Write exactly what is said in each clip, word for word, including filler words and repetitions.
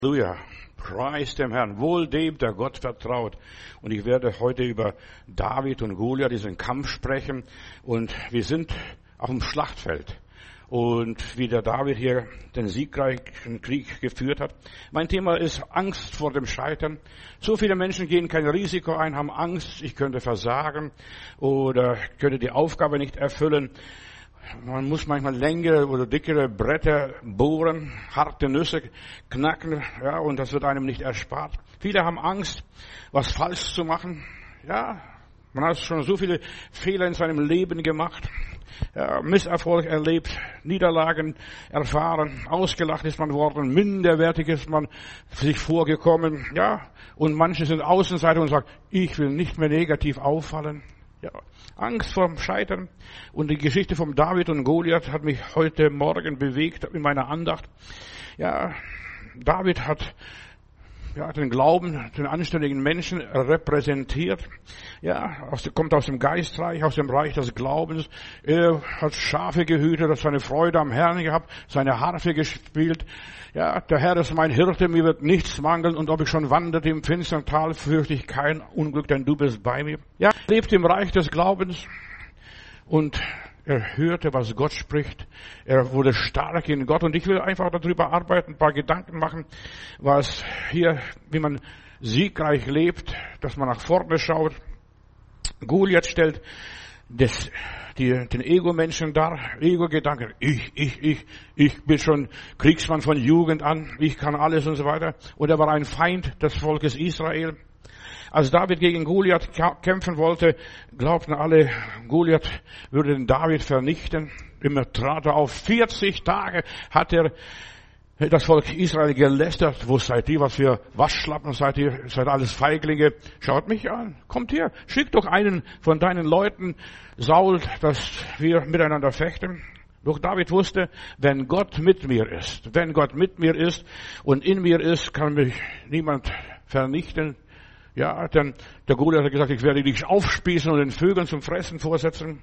Halleluja. Preis dem Herrn. Wohl dem, der Gott vertraut. Und ich werde heute über David und Goliath, diesen Kampf sprechen. Und wir sind auf dem Schlachtfeld. Und wie der David hier den siegreichen Krieg geführt hat. Mein Thema ist Angst vor dem Scheitern. So viele Menschen gehen kein Risiko ein, haben Angst, ich könnte versagen oder könnte die Aufgabe nicht erfüllen. Man muss manchmal längere oder dickere Bretter bohren, harte Nüsse knacken, ja, und das wird einem nicht erspart. Viele haben Angst, was falsch zu machen. Ja, man hat schon so viele Fehler in seinem Leben gemacht, ja, Misserfolg erlebt, Niederlagen erfahren, ausgelacht ist man worden, minderwertig ist man sich vorgekommen, ja, und manche sind Außenseiter und sagen, ich will nicht mehr negativ auffallen. Ja, Angst vorm Scheitern. Und die Geschichte von David und Goliath hat mich heute Morgen bewegt in meiner Andacht. Ja, David hat ja, den Glauben, den anständigen Menschen repräsentiert. Ja, aus, kommt aus dem Geistreich, aus dem Reich des Glaubens. Er hat Schafe gehütet, hat seine Freude am Herrn gehabt, seine Harfe gespielt. Ja, der Herr ist mein Hirte, mir wird nichts mangeln, und ob ich schon wanderte im finstern Tal, fürchte ich kein Unglück, denn du bist bei mir. Ja, er lebt im Reich des Glaubens und er hörte, was Gott spricht. Er wurde stark in Gott. Und ich will einfach darüber arbeiten, ein paar Gedanken machen, was hier, wie man siegreich lebt, dass man nach vorne schaut. Goliath stellt das, die, den Ego-Menschen dar, Ego-Gedanken. Ich, ich, ich, ich bin schon Kriegsmann von Jugend an. Ich kann alles und so weiter. Und er war ein Feind des Volkes Israel. Als David gegen Goliath kämpfen wollte, glaubten alle, Goliath würde den David vernichten. Immer trat er auf. vierzig Tage hat er das Volk Israel gelästert. Wo seid ihr? Was für Waschlappen seid ihr? Seid alles Feiglinge? Schaut mich an. Kommt her. Schick doch einen von deinen Leuten, Saul, dass wir miteinander fechten. Doch David wusste, wenn Gott mit mir ist, wenn Gott mit mir ist und in mir ist, kann mich niemand vernichten. Ja, denn der Goliath hat gesagt, ich werde dich aufspießen und den Vögeln zum Fressen vorsetzen.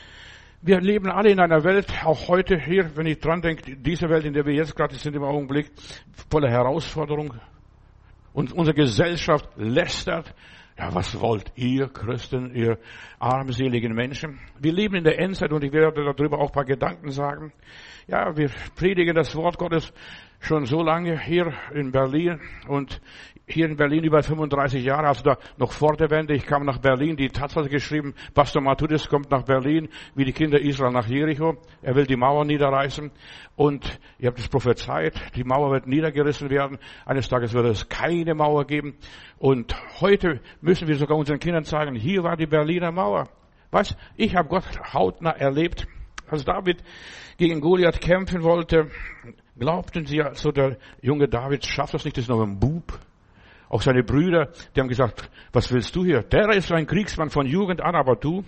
Wir leben alle in einer Welt, auch heute hier, wenn ich dran denke, diese Welt, in der wir jetzt gerade sind im Augenblick, voller Herausforderung. Und unsere Gesellschaft lästert. Ja, was wollt ihr Christen, ihr armseligen Menschen? Wir leben in der Endzeit und ich werde darüber auch ein paar Gedanken sagen. Ja, wir predigen das Wort Gottes schon so lange hier in Berlin und hier in Berlin über fünfunddreißig Jahre, also da noch vor der Wende. Ich kam nach Berlin, die Taz hat geschrieben, Pastor Matthäus kommt nach Berlin, wie die Kinder Israel nach Jericho. Er will die Mauer niederreißen und ihr habt es prophezeit, die Mauer wird niedergerissen werden. Eines Tages wird es keine Mauer geben. Und heute müssen wir sogar unseren Kindern sagen, hier war die Berliner Mauer. Was? Ich habe Gott hautnah erlebt. Als David gegen Goliath kämpfen wollte, glaubten sie, also der junge David schafft das nicht, das ist noch ein Bub. Auch seine Brüder, die haben gesagt, was willst du hier? Der ist ein Kriegsmann von Jugend an, aber du?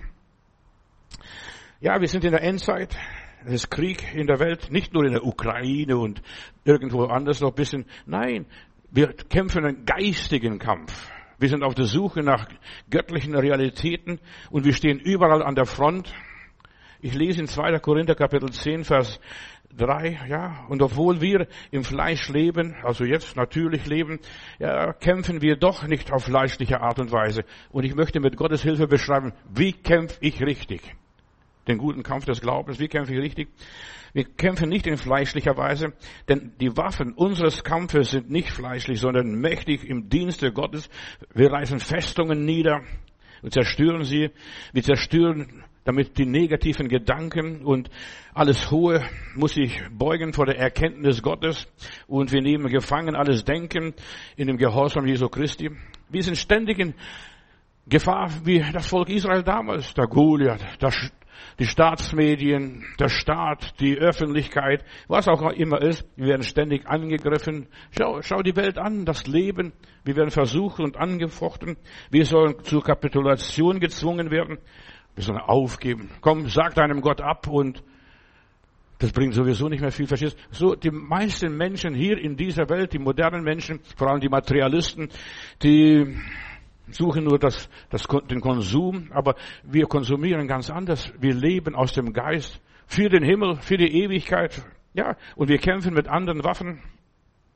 Ja, wir sind in der Endzeit. Es ist Krieg in der Welt, nicht nur in der Ukraine und irgendwo anders noch ein bisschen. Nein, wir kämpfen einen geistigen Kampf. Wir sind auf der Suche nach göttlichen Realitäten und wir stehen überall an der Front. Ich lese in zweiter Korinther Kapitel zehn, Vers drei, ja, und obwohl wir im Fleisch leben, also jetzt natürlich leben, ja, kämpfen wir doch nicht auf fleischliche Art und Weise. Und ich möchte mit Gottes Hilfe beschreiben, wie kämpfe ich richtig? Den guten Kampf des Glaubens, wie kämpfe ich richtig? Wir kämpfen nicht in fleischlicher Weise, denn die Waffen unseres Kampfes sind nicht fleischlich, sondern mächtig im Dienste Gottes. Wir reißen Festungen nieder und zerstören sie. Wir zerstören damit die negativen Gedanken und alles Hohe muss sich beugen vor der Erkenntnis Gottes und wir nehmen gefangen alles Denken in dem Gehorsam Jesu Christi. Wir sind ständig in Gefahr wie das Volk Israel damals, der Goliath, der, die Staatsmedien, der Staat, die Öffentlichkeit, was auch immer ist. Wir werden ständig angegriffen. Schau, schau die Welt an, das Leben. Wir werden versucht und angefochten. Wir sollen zur Kapitulation gezwungen werden. Wir sollen aufgeben. Komm, sag deinem Gott ab und das bringt sowieso nicht mehr viel, verstehst du? So, die meisten Menschen hier in dieser Welt, die modernen Menschen, vor allem die Materialisten, die suchen nur das, das, den Konsum, aber wir konsumieren ganz anders. Wir leben aus dem Geist für den Himmel, für die Ewigkeit. Ja, und wir kämpfen mit anderen Waffen.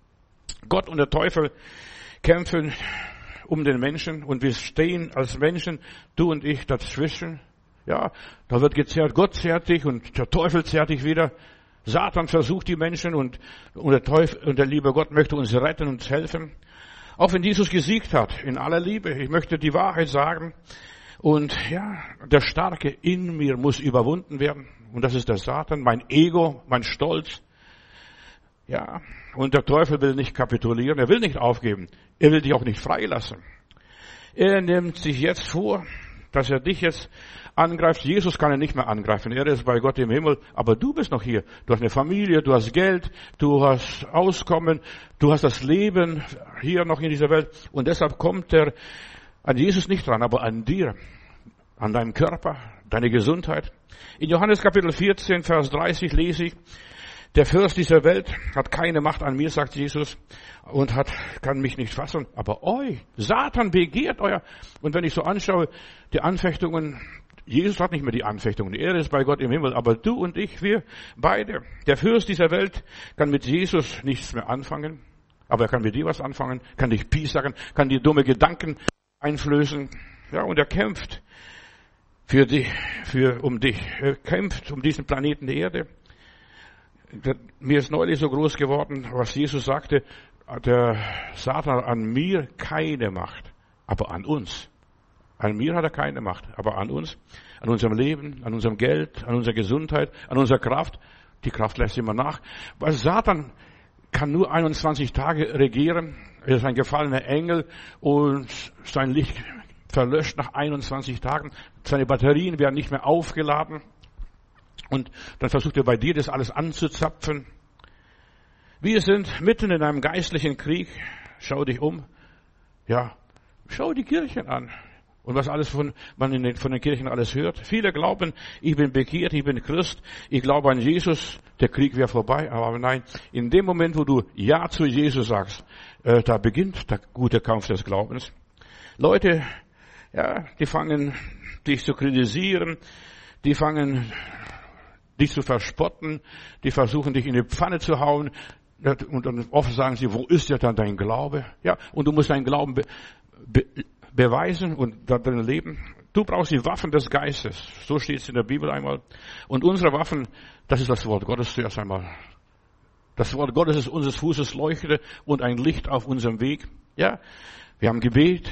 Gott und der Teufel kämpfen um den Menschen und wir stehen als Menschen, du und ich, dazwischen. Ja, da wird gezerrt, Gott zerrt dich und der Teufel zerrt dich wieder. Satan versucht die Menschen und, und der Teufel und der liebe Gott möchte uns retten und helfen. Auch wenn Jesus gesiegt hat, in aller Liebe. Ich möchte die Wahrheit sagen. Und ja, der Starke in mir muss überwunden werden. Und das ist der Satan, mein Ego, mein Stolz. Ja, und der Teufel will nicht kapitulieren, er will nicht aufgeben. Er will dich auch nicht freilassen. Er nimmt sich jetzt vor, dass er dich jetzt angreift. Jesus kann er nicht mehr angreifen. Er ist bei Gott im Himmel. Aber du bist noch hier. Du hast eine Familie, du hast Geld, du hast Auskommen, du hast das Leben hier noch in dieser Welt. Und deshalb kommt er an Jesus nicht dran, aber an dir, an deinem Körper, deine Gesundheit. In Johannes Kapitel vierzehn, Vers dreißig lese ich, der Fürst dieser Welt hat keine Macht an mir, sagt Jesus, und hat, kann mich nicht fassen. Aber euch, Satan begehrt euer. Und wenn ich so anschaue, die Anfechtungen, Jesus hat nicht mehr die Anfechtungen. Er ist bei Gott im Himmel. Aber du und ich, wir beide. Der Fürst dieser Welt kann mit Jesus nichts mehr anfangen. Aber er kann mit dir was anfangen, kann dich piesacken, kann dir dumme Gedanken einflößen. Ja, und er kämpft für dich, für, um dich. Er kämpft um diesen Planeten Erde. Mir ist neulich so groß geworden, was Jesus sagte, der Satan hat an mir keine Macht, aber an uns. An mir hat er keine Macht, aber an uns, an unserem Leben, an unserem Geld, an unserer Gesundheit, an unserer Kraft. Die Kraft lässt immer nach. Weil Satan kann nur einundzwanzig Tage regieren. Er ist ein gefallener Engel und sein Licht verlöscht nach einundzwanzig Tagen. Seine Batterien werden nicht mehr aufgeladen. Und dann versucht er bei dir das alles anzuzapfen. Wir sind mitten in einem geistlichen Krieg. Schau dich um. Ja, schau die Kirchen an. Und was alles von, man in den, von den Kirchen alles hört. Viele glauben, ich bin bekehrt, ich bin Christ, ich glaube an Jesus, der Krieg wäre vorbei. Aber nein, in dem Moment, wo du Ja zu Jesus sagst, äh, da beginnt der gute Kampf des Glaubens. Leute, ja, die fangen dich zu kritisieren, die fangen dich zu verspotten, die versuchen dich in die Pfanne zu hauen. Und dann oft sagen sie, wo ist ja dann dein Glaube? Ja, und du musst deinen Glauben be, be, beweisen und darin leben. Du brauchst die Waffen des Geistes. So steht es in der Bibel einmal. Und unsere Waffen, das ist das Wort Gottes zuerst einmal. Das Wort Gottes ist unseres Fußes Leuchte und ein Licht auf unserem Weg. Ja, wir haben Gebet.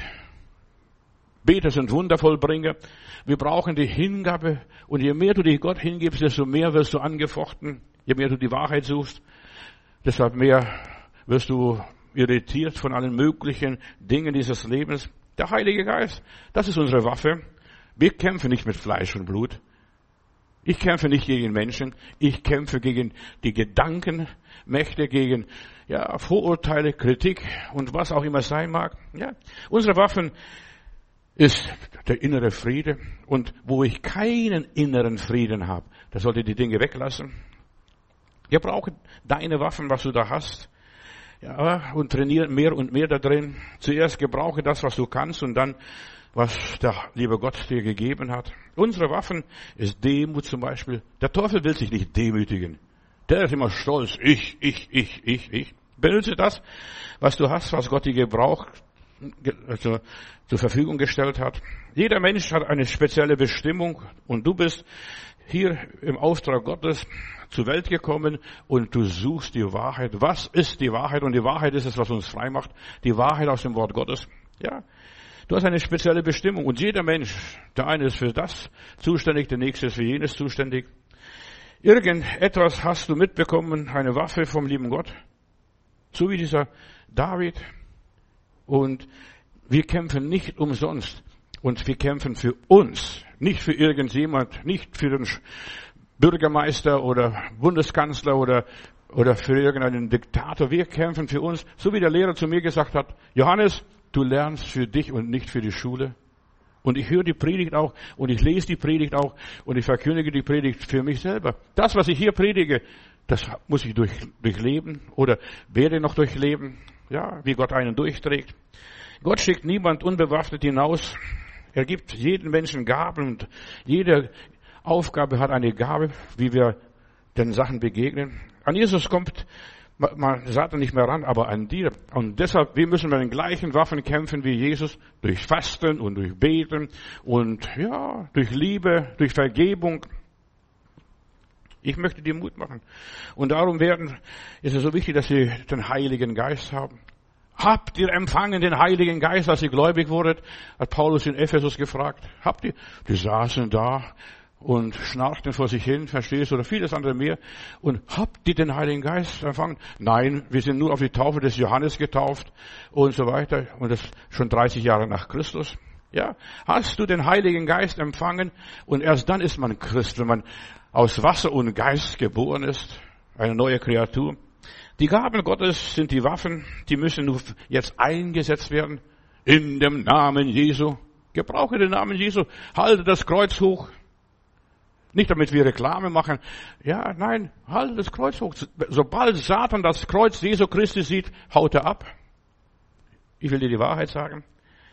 Beter sind Wundervollbringer. Wir brauchen die Hingabe. Und je mehr du dich Gott hingibst, desto mehr wirst du angefochten. Je mehr du die Wahrheit suchst, deshalb mehr wirst du irritiert von allen möglichen Dingen dieses Lebens. Der Heilige Geist, das ist unsere Waffe. Wir kämpfen nicht mit Fleisch und Blut. Ich kämpfe nicht gegen Menschen. Ich kämpfe gegen die Gedankenmächte, gegen ja, Vorurteile, Kritik und was auch immer sein mag. Ja, unsere Waffen ist der innere Friede. Und wo ich keinen inneren Frieden habe, da sollte ich die Dinge weglassen. Wir brauchen deine Waffen, was du da hast. Ja, und trainieren mehr und mehr da drin. Zuerst gebrauche das, was du kannst, und dann, was der liebe Gott dir gegeben hat. Unsere Waffen ist Demut zum Beispiel. Der Teufel will sich nicht demütigen. Der ist immer stolz. Ich, ich, ich, ich, ich. Benutze das, was du hast, was Gott dir gebraucht, also zur Verfügung gestellt hat. Jeder Mensch hat eine spezielle Bestimmung, und du bist hier im Auftrag Gottes zur Welt gekommen und du suchst die Wahrheit. Was ist die Wahrheit? Und die Wahrheit ist es, was uns frei macht. Die Wahrheit aus dem Wort Gottes. Ja, du hast eine spezielle Bestimmung, und jeder Mensch, der eine ist für das zuständig, der nächste ist für jenes zuständig. Irgendetwas hast du mitbekommen, eine Waffe vom lieben Gott, so wie dieser David. Und wir kämpfen nicht umsonst. Und wir kämpfen für uns, nicht für irgendjemand, nicht für den Bürgermeister oder Bundeskanzler oder, oder für irgendeinen Diktator. Wir kämpfen für uns, so wie der Lehrer zu mir gesagt hat, Johannes, du lernst für dich und nicht für die Schule. Und ich höre die Predigt auch und ich lese die Predigt auch und ich verkündige die Predigt für mich selber. Das, was ich hier predige, das muss ich durch, durchleben oder werde noch durchleben, ja, wie Gott einen durchträgt. Gott schickt niemand unbewaffnet hinaus. Er gibt jedem Menschen Gaben, und jede Aufgabe hat eine Gabe, wie wir den Sachen begegnen. An Jesus kommt man Satan nicht mehr ran, aber an dir. Und deshalb, wir müssen mit den gleichen Waffen kämpfen wie Jesus, durch Fasten und durch Beten und ja, durch Liebe, durch Vergebung. Ich möchte dir Mut machen. Und darum werden, ist es so wichtig, dass wir den Heiligen Geist haben. Habt ihr empfangen den Heiligen Geist, als ihr gläubig wurdet? Hat Paulus in Ephesus gefragt. Habt ihr? Die saßen da und schnarchten vor sich hin, verstehst du, oder vieles andere mehr. Und habt ihr den Heiligen Geist empfangen? Nein, wir sind nur auf die Taufe des Johannes getauft und so weiter. Und das schon dreißig Jahre nach Christus. Ja, hast du den Heiligen Geist empfangen? Und erst dann ist man Christ, wenn man aus Wasser und Geist geboren ist. Eine neue Kreatur. Die Gaben Gottes sind die Waffen, die müssen nur jetzt eingesetzt werden. In dem Namen Jesu. Gebrauche den Namen Jesu. Halte das Kreuz hoch. Nicht damit wir Reklame machen. Ja, nein, halte das Kreuz hoch. Sobald Satan das Kreuz Jesu Christi sieht, haut er ab. Ich will dir die Wahrheit sagen.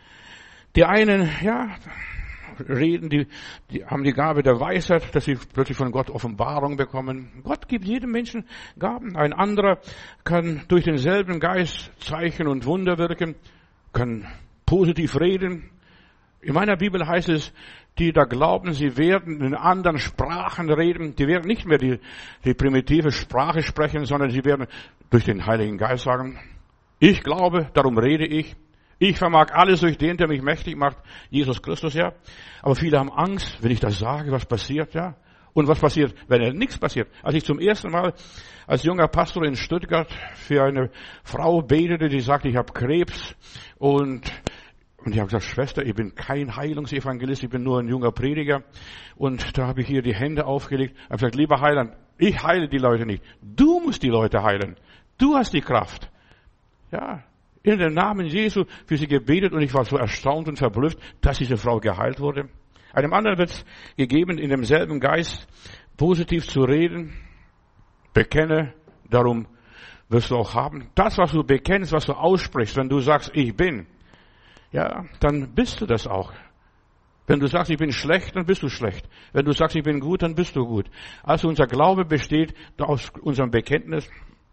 Die einen, ja, reden, die, die haben die Gabe der Weisheit, dass sie plötzlich von Gott Offenbarung bekommen. Gott gibt jedem Menschen Gaben. Ein anderer kann durch denselben Geist Zeichen und Wunder wirken, kann positiv reden. In meiner Bibel heißt es, die da glauben, sie werden in anderen Sprachen reden, die werden nicht mehr die, die primitive Sprache sprechen, sondern sie werden durch den Heiligen Geist sagen, ich glaube, darum rede ich. Ich vermag alles durch den, der mich mächtig macht, Jesus Christus, ja. Aber viele haben Angst, wenn ich das sage, was passiert, ja. Und was passiert, wenn er nichts passiert? Als ich zum ersten Mal als junger Pastor in Stuttgart für eine Frau betete, die sagte, ich habe Krebs und und ich habe gesagt, Schwester, ich bin kein Heilungsevangelist, ich bin nur ein junger Prediger. Und da habe ich ihr die Hände aufgelegt und gesagt, lieber Heiland, ich heile die Leute nicht. Du musst die Leute heilen. Du hast die Kraft. Ja. In dem Namen Jesu für sie gebetet und ich war so erstaunt und verblüfft, dass diese Frau geheilt wurde. Einem anderen wird es gegeben, in demselben Geist positiv zu reden. Bekenne, darum wirst du auch haben. Das, was du bekennst, was du aussprichst, wenn du sagst, ich bin, ja, dann bist du das auch. Wenn du sagst, ich bin schlecht, dann bist du schlecht. Wenn du sagst, ich bin gut, dann bist du gut. Also unser Glaube besteht aus unserem Bekenntnis.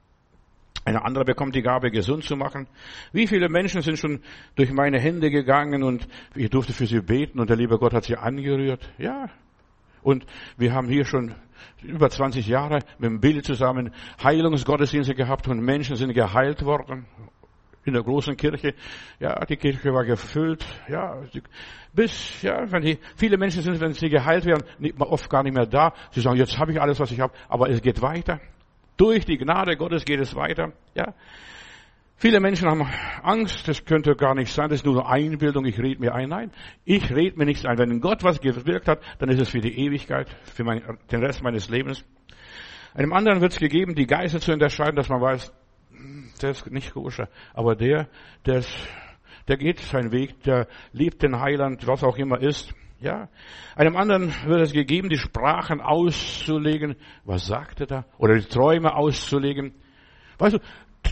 Ein anderer bekommt die Gabe, gesund zu machen. Wie viele Menschen sind schon durch meine Hände gegangen und ich durfte für sie beten und der liebe Gott hat sie angerührt. Ja. Und wir haben hier schon über zwanzig Jahre mit dem Billy zusammen Heilungsgottesdienste gehabt und Menschen sind geheilt worden. In der großen Kirche. Ja, die Kirche war gefüllt. Ja, bis, ja, wenn die, viele Menschen sind, wenn sie geheilt werden, oft gar nicht mehr da. Sie sagen, jetzt habe ich alles, was ich habe, aber es geht weiter. Durch die Gnade Gottes geht es weiter. Ja. Viele Menschen haben Angst, das könnte gar nicht sein, das ist nur eine Einbildung, ich rede mir ein. Nein, ich rede mir nichts ein. Wenn Gott was gewirkt hat, dann ist es für die Ewigkeit, für mein, den Rest meines Lebens. Einem anderen wird es gegeben, die Geister zu unterscheiden, dass man weiß, der ist nicht koscher. Aber der, der, ist, der geht seinen Weg, der liebt den Heiland, was auch immer ist. Ja, einem anderen wird es gegeben, die Sprachen auszulegen. Was sagt er da? Oder die Träume auszulegen. Weißt du,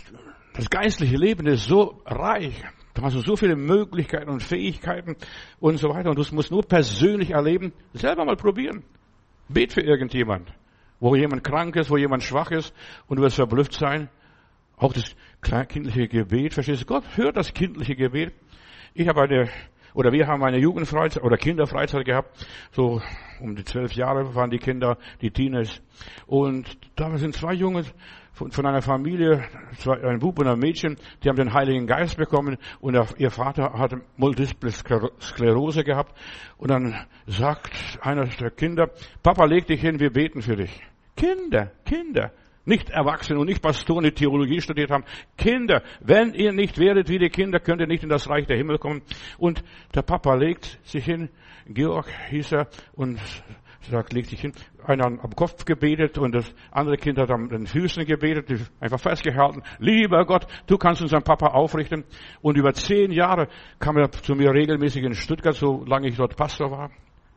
das geistliche Leben ist so reich. Da hast du so viele Möglichkeiten und Fähigkeiten und so weiter. Und du musst nur persönlich erleben. Selber mal probieren. Bet für irgendjemand, wo jemand krank ist, wo jemand schwach ist und du wirst verblüfft sein. Auch das kindliche Gebet, verstehst du? Gott hört das kindliche Gebet. Ich habe eine Oder wir haben eine Jugendfreizeit oder Kinderfreizeit gehabt. So um die zwölf Jahre waren die Kinder, die Teenies. Und da sind zwei Junge von, von einer Familie, zwei, ein Bub und ein Mädchen, die haben den Heiligen Geist bekommen. Und ihr Vater hatte Multiple Sklerose gehabt. Und dann sagt einer der Kinder, Papa, leg dich hin, wir beten für dich. Kinder, Kinder. Nicht Erwachsene und nicht Pastoren, die Theologie studiert haben. Kinder, wenn ihr nicht werdet wie die Kinder, könnt ihr nicht in das Reich der Himmel kommen. Und der Papa legt sich hin, Georg hieß er, und sagt, legt sich hin. Einer hat am Kopf gebetet und das andere Kind hat an den Füßen gebetet, einfach festgehalten. Lieber Gott, du kannst unseren Papa aufrichten. Und über zehn Jahre kam er zu mir regelmäßig in Stuttgart, solange ich dort Pastor war.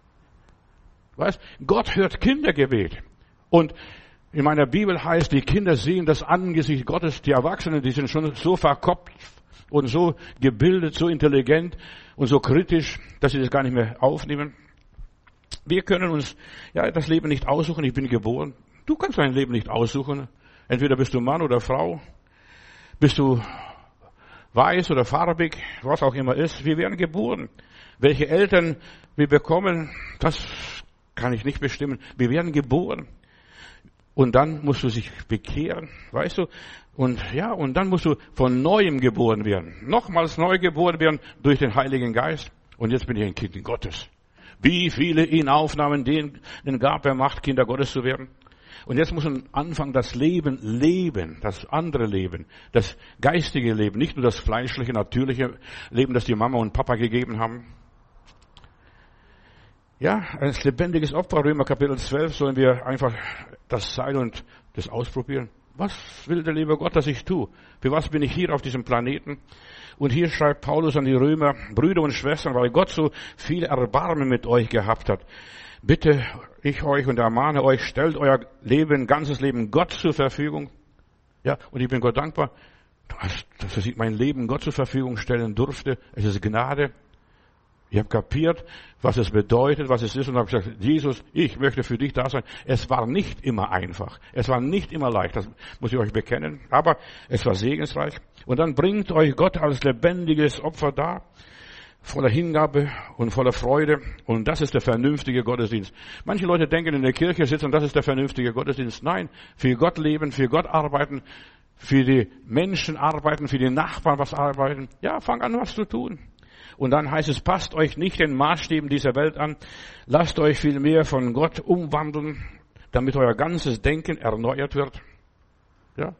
Weißt, Gott hört Kindergebet. Und in meiner Bibel heißt, die Kinder sehen das Angesicht Gottes. Die Erwachsenen, die sind schon so verkopft und so gebildet, so intelligent und so kritisch, dass sie das gar nicht mehr aufnehmen. Wir können uns ja das Leben nicht aussuchen. Ich bin geboren. Du kannst dein Leben nicht aussuchen. Entweder bist du Mann oder Frau, bist du weiß oder farbig, was auch immer ist. Wir werden geboren. Welche Eltern wir bekommen, das kann ich nicht bestimmen. Wir werden geboren. Und dann musst du dich bekehren, weißt du? Und ja, und dann musst du von Neuem geboren werden. Nochmals neu geboren werden durch den Heiligen Geist. Und jetzt bin ich ein Kind Gottes. Wie viele ihn aufnahmen, denen gab er Macht, Kinder Gottes zu werden. Und jetzt muss man anfangen, das Leben leben, das andere Leben, das geistige Leben, nicht nur das fleischliche, natürliche Leben, das die Mama und Papa gegeben haben. Ja, als lebendiges Opfer, Römer Kapitel zwölf, sollen wir einfach das sein und das ausprobieren. Was will der liebe Gott, dass ich tue? Für was bin ich hier auf diesem Planeten? Und hier schreibt Paulus an die Römer, Brüder und Schwestern, weil Gott so viel Erbarmen mit euch gehabt hat. Bitte ich euch und ermahne euch, stellt euer Leben, ganzes Leben Gott zur Verfügung. Ja, und ich bin Gott dankbar, dass ich mein Leben Gott zur Verfügung stellen durfte. Es ist Gnade. Ich habe kapiert, was es bedeutet, was es ist und habe gesagt, Jesus, ich möchte für dich da sein. Es war nicht immer einfach. Es war nicht immer leicht, das muss ich euch bekennen. Aber es war segensreich. Und dann bringt euch Gott als lebendiges Opfer dar, voller Hingabe und voller Freude. Und das ist der vernünftige Gottesdienst. Manche Leute denken, in der Kirche sitzen und das ist der vernünftige Gottesdienst. Nein, für Gott leben, für Gott arbeiten, für die Menschen arbeiten, für die Nachbarn was arbeiten. Ja, fang an, was zu tun. Und dann heißt es, passt euch nicht den Maßstäben dieser Welt an, lasst euch vielmehr von Gott umwandeln, damit euer ganzes Denken erneuert wird. Ja.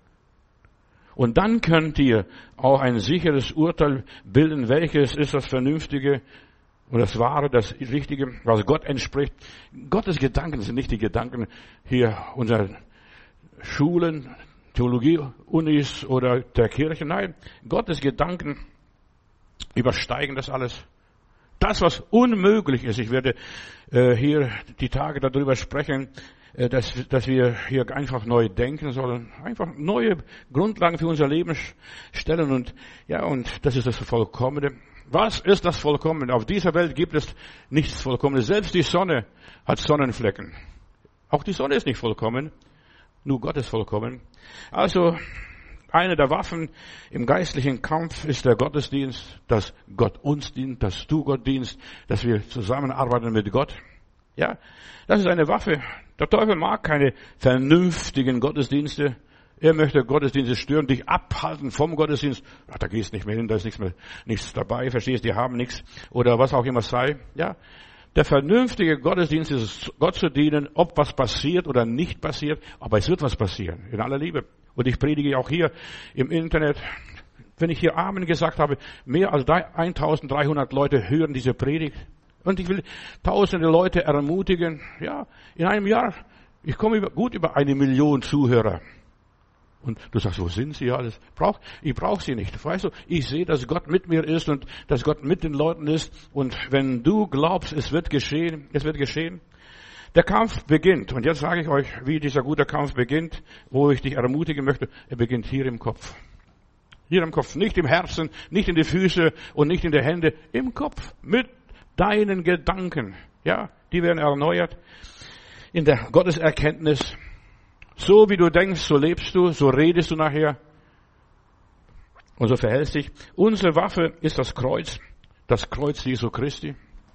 Und dann könnt ihr auch ein sicheres Urteil bilden, welches ist das Vernünftige und das Wahre, das Richtige, was Gott entspricht. Gottes Gedanken sind nicht die Gedanken hier unserer Schulen, Theologie-Unis oder der Kirche. Nein, Gottes Gedanken übersteigen das alles. Das, was unmöglich ist, ich werde äh, hier die Tage darüber sprechen, äh, dass, dass wir hier einfach neu denken sollen, einfach neue Grundlagen für unser Leben stellen und ja, und das ist das Vollkommene. Was ist das Vollkommene? Auf dieser Welt gibt es nichts Vollkommenes. Selbst die Sonne hat Sonnenflecken. Auch die Sonne ist nicht vollkommen, nur Gott ist vollkommen. Also eine der Waffen im geistlichen Kampf ist der Gottesdienst, dass Gott uns dient, dass du Gott dienst, dass wir zusammenarbeiten mit Gott. Ja, das ist eine Waffe. Der Teufel mag keine vernünftigen Gottesdienste. Er möchte Gottesdienste stören, dich abhalten vom Gottesdienst. Ach, da gehst nicht mehr hin, da ist nichts mehr, nichts dabei, verstehst, die haben nichts oder was auch immer sei. Ja, der vernünftige Gottesdienst ist es, Gott zu dienen, ob was passiert oder nicht passiert, aber es wird was passieren, in aller Liebe. Und ich predige auch hier im Internet. Wenn ich hier Amen gesagt habe, mehr als eintausenddreihundert Leute hören diese Predigt. Und ich will tausende Leute ermutigen. Ja, in einem Jahr, ich komme über, gut über eine Million Zuhörer. Und du sagst, wo sind sie alles? Brauch, ich brauche sie nicht. Weißt du, ich sehe, dass Gott mit mir ist und dass Gott mit den Leuten ist. Und wenn du glaubst, es wird geschehen, es wird geschehen. Der Kampf beginnt. Und jetzt sage ich euch, wie dieser gute Kampf beginnt, wo ich dich ermutigen möchte. Er beginnt hier im Kopf. Hier im Kopf. Nicht im Herzen, nicht in die Füße und nicht in die Hände. Im Kopf. Mit deinen Gedanken. Ja, die werden erneuert. In der Gotteserkenntnis. So wie du denkst, so lebst du, so redest du nachher. Und so verhältst dich. Unsere Waffe ist das Kreuz. Das Kreuz Jesu Christi.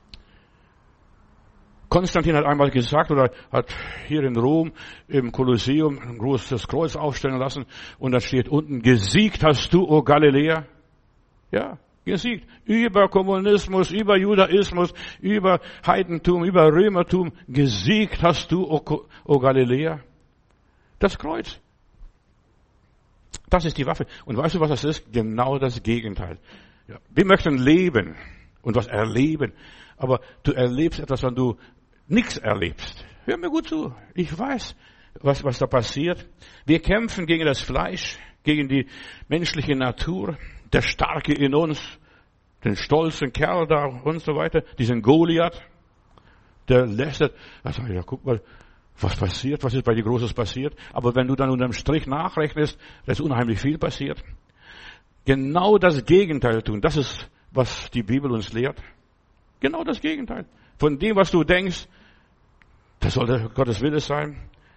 Konstantin hat einmal gesagt oder hat hier in Rom im Kolosseum ein großes Kreuz aufstellen lassen und da steht unten, gesiegt hast du, o Galiläa. Ja, gesiegt. Über Kommunismus, über Judaismus, über Heidentum, über Römertum. Gesiegt hast du, o, o Galiläa. Das Kreuz. Das ist die Waffe. Und weißt du, was das ist? Genau das Gegenteil. Ja. Wir möchten leben und was erleben. Aber du erlebst etwas, wenn du nichts erlebst. Hör mir gut zu. Ich weiß, was, was da passiert. Wir kämpfen gegen das Fleisch, gegen die menschliche Natur, der Starke in uns, den stolzen Kerl da und so weiter, diesen Goliath, der lästert. Also, ja, guck mal, was passiert, was ist bei dir Großes passiert. Aber wenn du dann unterm Strich nachrechnest, da ist unheimlich viel passiert. Genau das Gegenteil tun. Das ist, was die Bibel uns lehrt. Genau das Gegenteil. Von dem, was du denkst, das soll Gottes Wille sein.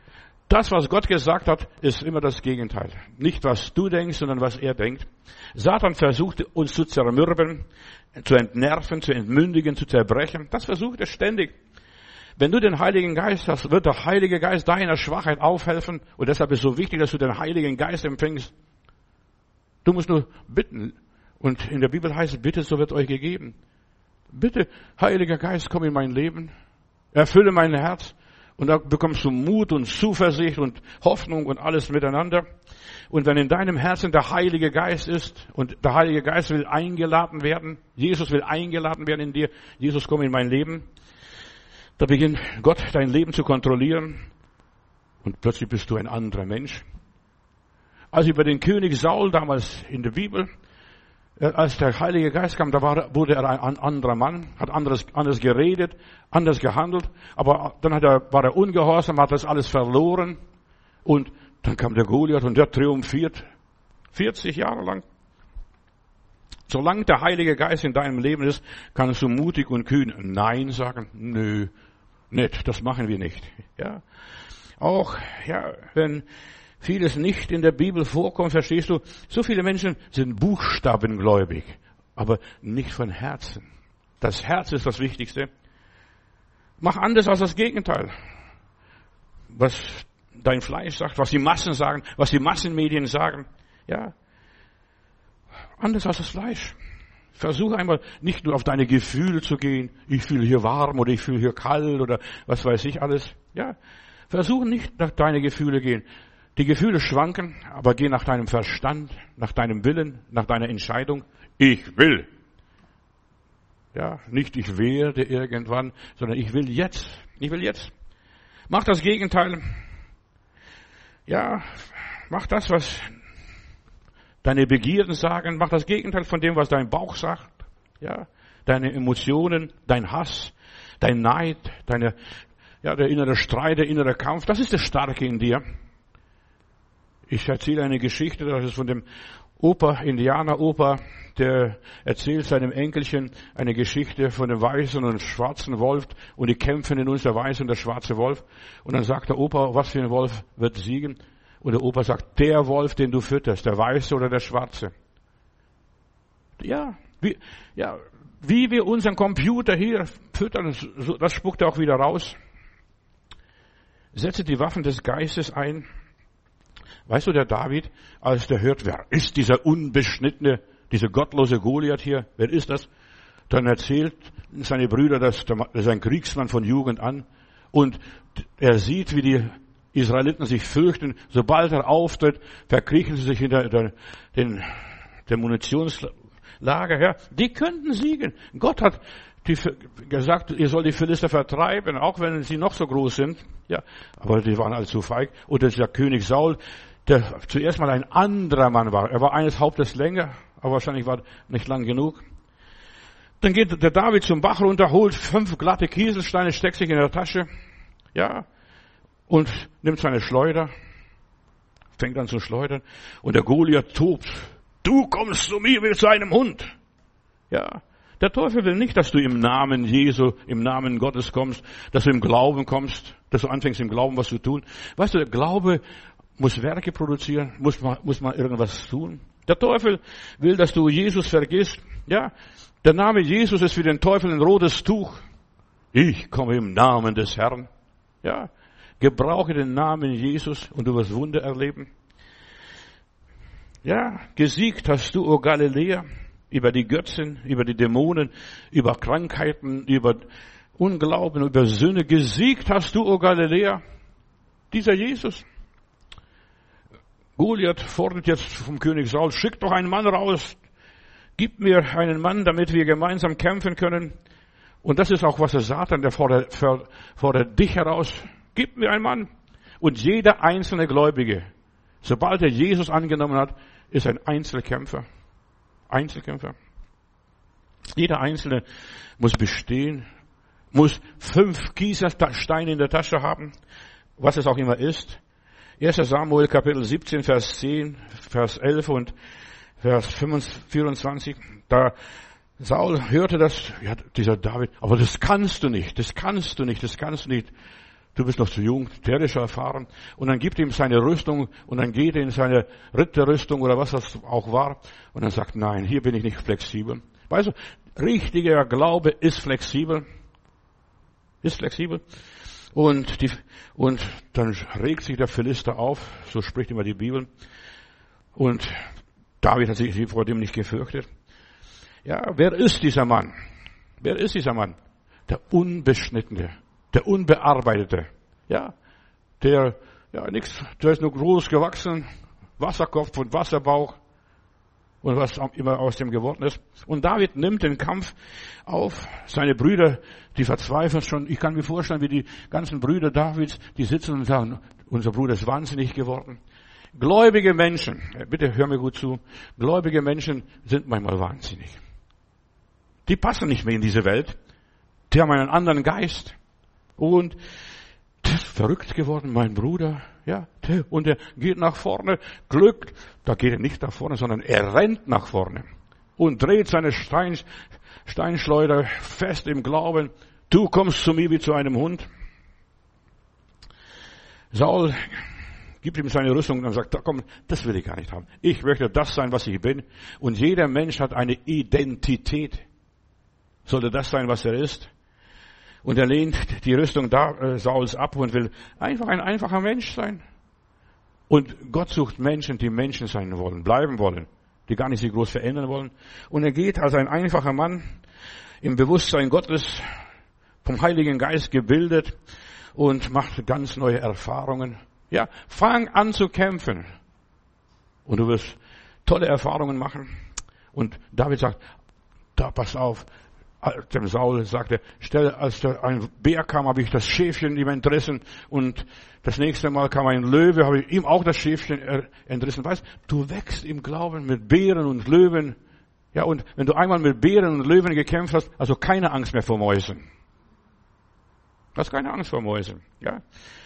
Das, was Gott gesagt hat, ist immer das Gegenteil. Nicht, was du denkst, sondern was er denkt. Satan versucht, uns zu zermürben, zu entnerven, zu entmündigen, zu zerbrechen. Das versucht er ständig. Wenn du den Heiligen Geist hast, wird der Heilige Geist deiner Schwachheit aufhelfen. Und deshalb ist es so wichtig, dass du den Heiligen Geist empfängst. Du musst nur bitten. Und in der Bibel heißt es, bitte, so wird euch gegeben. Bitte, Heiliger Geist, komm in mein Leben. Erfülle mein Herz. Und da bekommst du Mut und Zuversicht und Hoffnung und alles miteinander. Und wenn in deinem Herzen der Heilige Geist ist und der Heilige Geist will eingeladen werden, Jesus will eingeladen werden in dir, Jesus, komm in mein Leben, da beginnt Gott dein Leben zu kontrollieren und plötzlich bist du ein anderer Mensch. Also über den König Saul damals in der Bibel, als der Heilige Geist kam, da war, wurde er ein anderer Mann, hat anderes, anders geredet, anders gehandelt, aber dann hat er, war er ungehorsam, hat das alles verloren und dann kam der Goliath und der triumphiert vierzig Jahre lang. Solange der Heilige Geist in deinem Leben ist, kannst du mutig und kühn Nein sagen. Nö, nicht, das machen wir nicht. Ja, auch, ja, wenn vieles nicht in der Bibel vorkommt, verstehst du, so viele Menschen sind buchstabengläubig, aber nicht von Herzen. Das Herz ist das Wichtigste. Mach anders als das Gegenteil. Was dein Fleisch sagt, was die Massen sagen, was die Massenmedien sagen. Ja, anders als das Fleisch. Versuche einmal nicht nur auf deine Gefühle zu gehen. Ich fühle hier warm oder ich fühle hier kalt oder was weiß ich alles. Ja, versuche nicht nach deine Gefühle gehen. Die Gefühle schwanken, aber geh nach deinem Verstand, nach deinem Willen, nach deiner Entscheidung. Ich will. Ja, nicht ich werde irgendwann, sondern ich will jetzt. Ich will jetzt. Mach das Gegenteil. Ja, mach das, was deine Begierden sagen. Mach das Gegenteil von dem, was dein Bauch sagt. Ja, deine Emotionen, dein Hass, dein Neid, deine, ja, der innere Streit, der innere Kampf. Das ist das Starke in dir. Ich erzähle eine Geschichte, das ist von dem Opa, Indianer-Opa, der erzählt seinem Enkelchen eine Geschichte von dem weißen und schwarzen Wolf und die kämpfen in uns, der weiße und der schwarze Wolf. Und dann sagt der Opa, was für ein Wolf wird siegen? Und der Opa sagt, der Wolf, den du fütterst, der weiße oder der schwarze. Ja, wie, ja, wie wir unseren Computer hier füttern, das spuckt er auch wieder raus. Setze die Waffen des Geistes ein. Weißt du, der David, als der hört, wer ist dieser unbeschnittene, dieser gottlose Goliath hier, wer ist das? Dann erzählt seine Brüder, dass das ist ein Kriegsmann von Jugend an und er sieht, wie die Israeliten sich fürchten. Sobald er auftritt, verkriechen sie sich hinter der, den, der Munitionslager. Ja, die könnten siegen. Gott hat die gesagt, ihr sollt die Philister vertreiben, auch wenn sie noch so groß sind. Ja, aber die waren alle zu feig. Und dieser König Saul, der zuerst mal ein anderer Mann war. Er war eines Hauptes länger, aber wahrscheinlich war nicht lang genug. Dann geht der David zum Bach runter, holt fünf glatte Kieselsteine, steckt sich in der Tasche, ja, und nimmt seine Schleuder, fängt an zu schleudern. Und der Goliath tobt. Du kommst zu mir wie zu einem Hund. Ja. Der Teufel will nicht, dass du im Namen Jesu, im Namen Gottes kommst, dass du im Glauben kommst, dass du anfängst im Glauben was zu tun. Weißt du, der Glaube muss Werke produzieren, muss man, muss man irgendwas tun. Der Teufel will, dass du Jesus vergisst. Ja, der Name Jesus ist für den Teufel ein rotes Tuch. Ich komme im Namen des Herrn. Ja, gebrauche den Namen Jesus und du wirst Wunder erleben. Ja, gesiegt hast du, o Galiläa, über die Götzen, über die Dämonen, über Krankheiten, über Unglauben, über Sünde. Gesiegt hast du, o Galiläa, dieser Jesus. Goliath fordert jetzt vom König Saul, schick doch einen Mann raus, gib mir einen Mann, damit wir gemeinsam kämpfen können. Und das ist auch, was der Satan, der fordert, fordert dich heraus, gib mir einen Mann. Und jeder einzelne Gläubige, sobald er Jesus angenommen hat, ist ein Einzelkämpfer. Einzelkämpfer. Jeder Einzelne muss bestehen, muss fünf Kieselsteine in der Tasche haben, was es auch immer ist. erster Samuel Kapitel siebzehn, Vers zehn, Vers elf und Vers vierundzwanzig. Da Saul hörte das, ja, dieser David, aber das kannst du nicht, das kannst du nicht, das kannst du nicht. du bist noch zu jung, der ist schon erfahren. Und dann gibt ihm seine Rüstung und dann geht er in seine Ritterrüstung oder was das auch war. Und dann sagt, nein, hier bin ich nicht flexibel. Weißt du, richtiger Glaube ist flexibel. Ist flexibel. Und, die, und dann regt sich der Philister auf, so spricht immer die Bibel. Und David hat sich vor dem nicht gefürchtet. Ja, wer ist dieser Mann? Wer ist dieser Mann? Der Unbeschnittene, der Unbearbeitete. Ja, der, ja, nix, der ist nur groß gewachsen, Wasserkopf und Wasserbauch und was auch immer aus dem geworden ist. Und David nimmt den Kampf auf. Seine Brüder, die verzweifeln schon. Ich kann mir vorstellen, wie die ganzen Brüder Davids, die sitzen und sagen, unser Bruder ist wahnsinnig geworden. Gläubige Menschen, bitte hör mir gut zu, gläubige Menschen sind manchmal wahnsinnig. Die passen nicht mehr in diese Welt. Die haben einen anderen Geist. Und der ist verrückt geworden, mein Bruder. Ja, der, und er geht nach vorne. Glück, da geht er nicht nach vorne, sondern er rennt nach vorne. Und dreht seine Stein, Steinschleuder fest im Glauben. Du kommst zu mir wie zu einem Hund. Saul gibt ihm seine Rüstung und sagt, komm, das will ich gar nicht haben. Ich möchte das sein, was ich bin. Und jeder Mensch hat eine Identität. Sollte das sein, was er ist? Und er lehnt die Rüstung da, äh, Sauls ab und will einfach ein einfacher Mensch sein. Und Gott sucht Menschen, die Menschen sein wollen, bleiben wollen, die gar nicht sich groß verändern wollen. Und er geht als ein einfacher Mann im Bewusstsein Gottes, vom Heiligen Geist gebildet und macht ganz neue Erfahrungen. Ja, fang an zu kämpfen. Und du wirst tolle Erfahrungen machen. Und David sagt, da pass auf. Dem Saul sagte, stell, als da ein Bär kam, habe ich das Schäfchen ihm entrissen. Und das nächste Mal kam ein Löwe, habe ich ihm auch das Schäfchen entrissen. Weißt, du wächst im Glauben mit Bären und Löwen. Ja, und wenn du einmal mit Bären und Löwen gekämpft hast, also keine Angst mehr vor Mäusen. Du hast keine Angst vor Mäusen. Ja.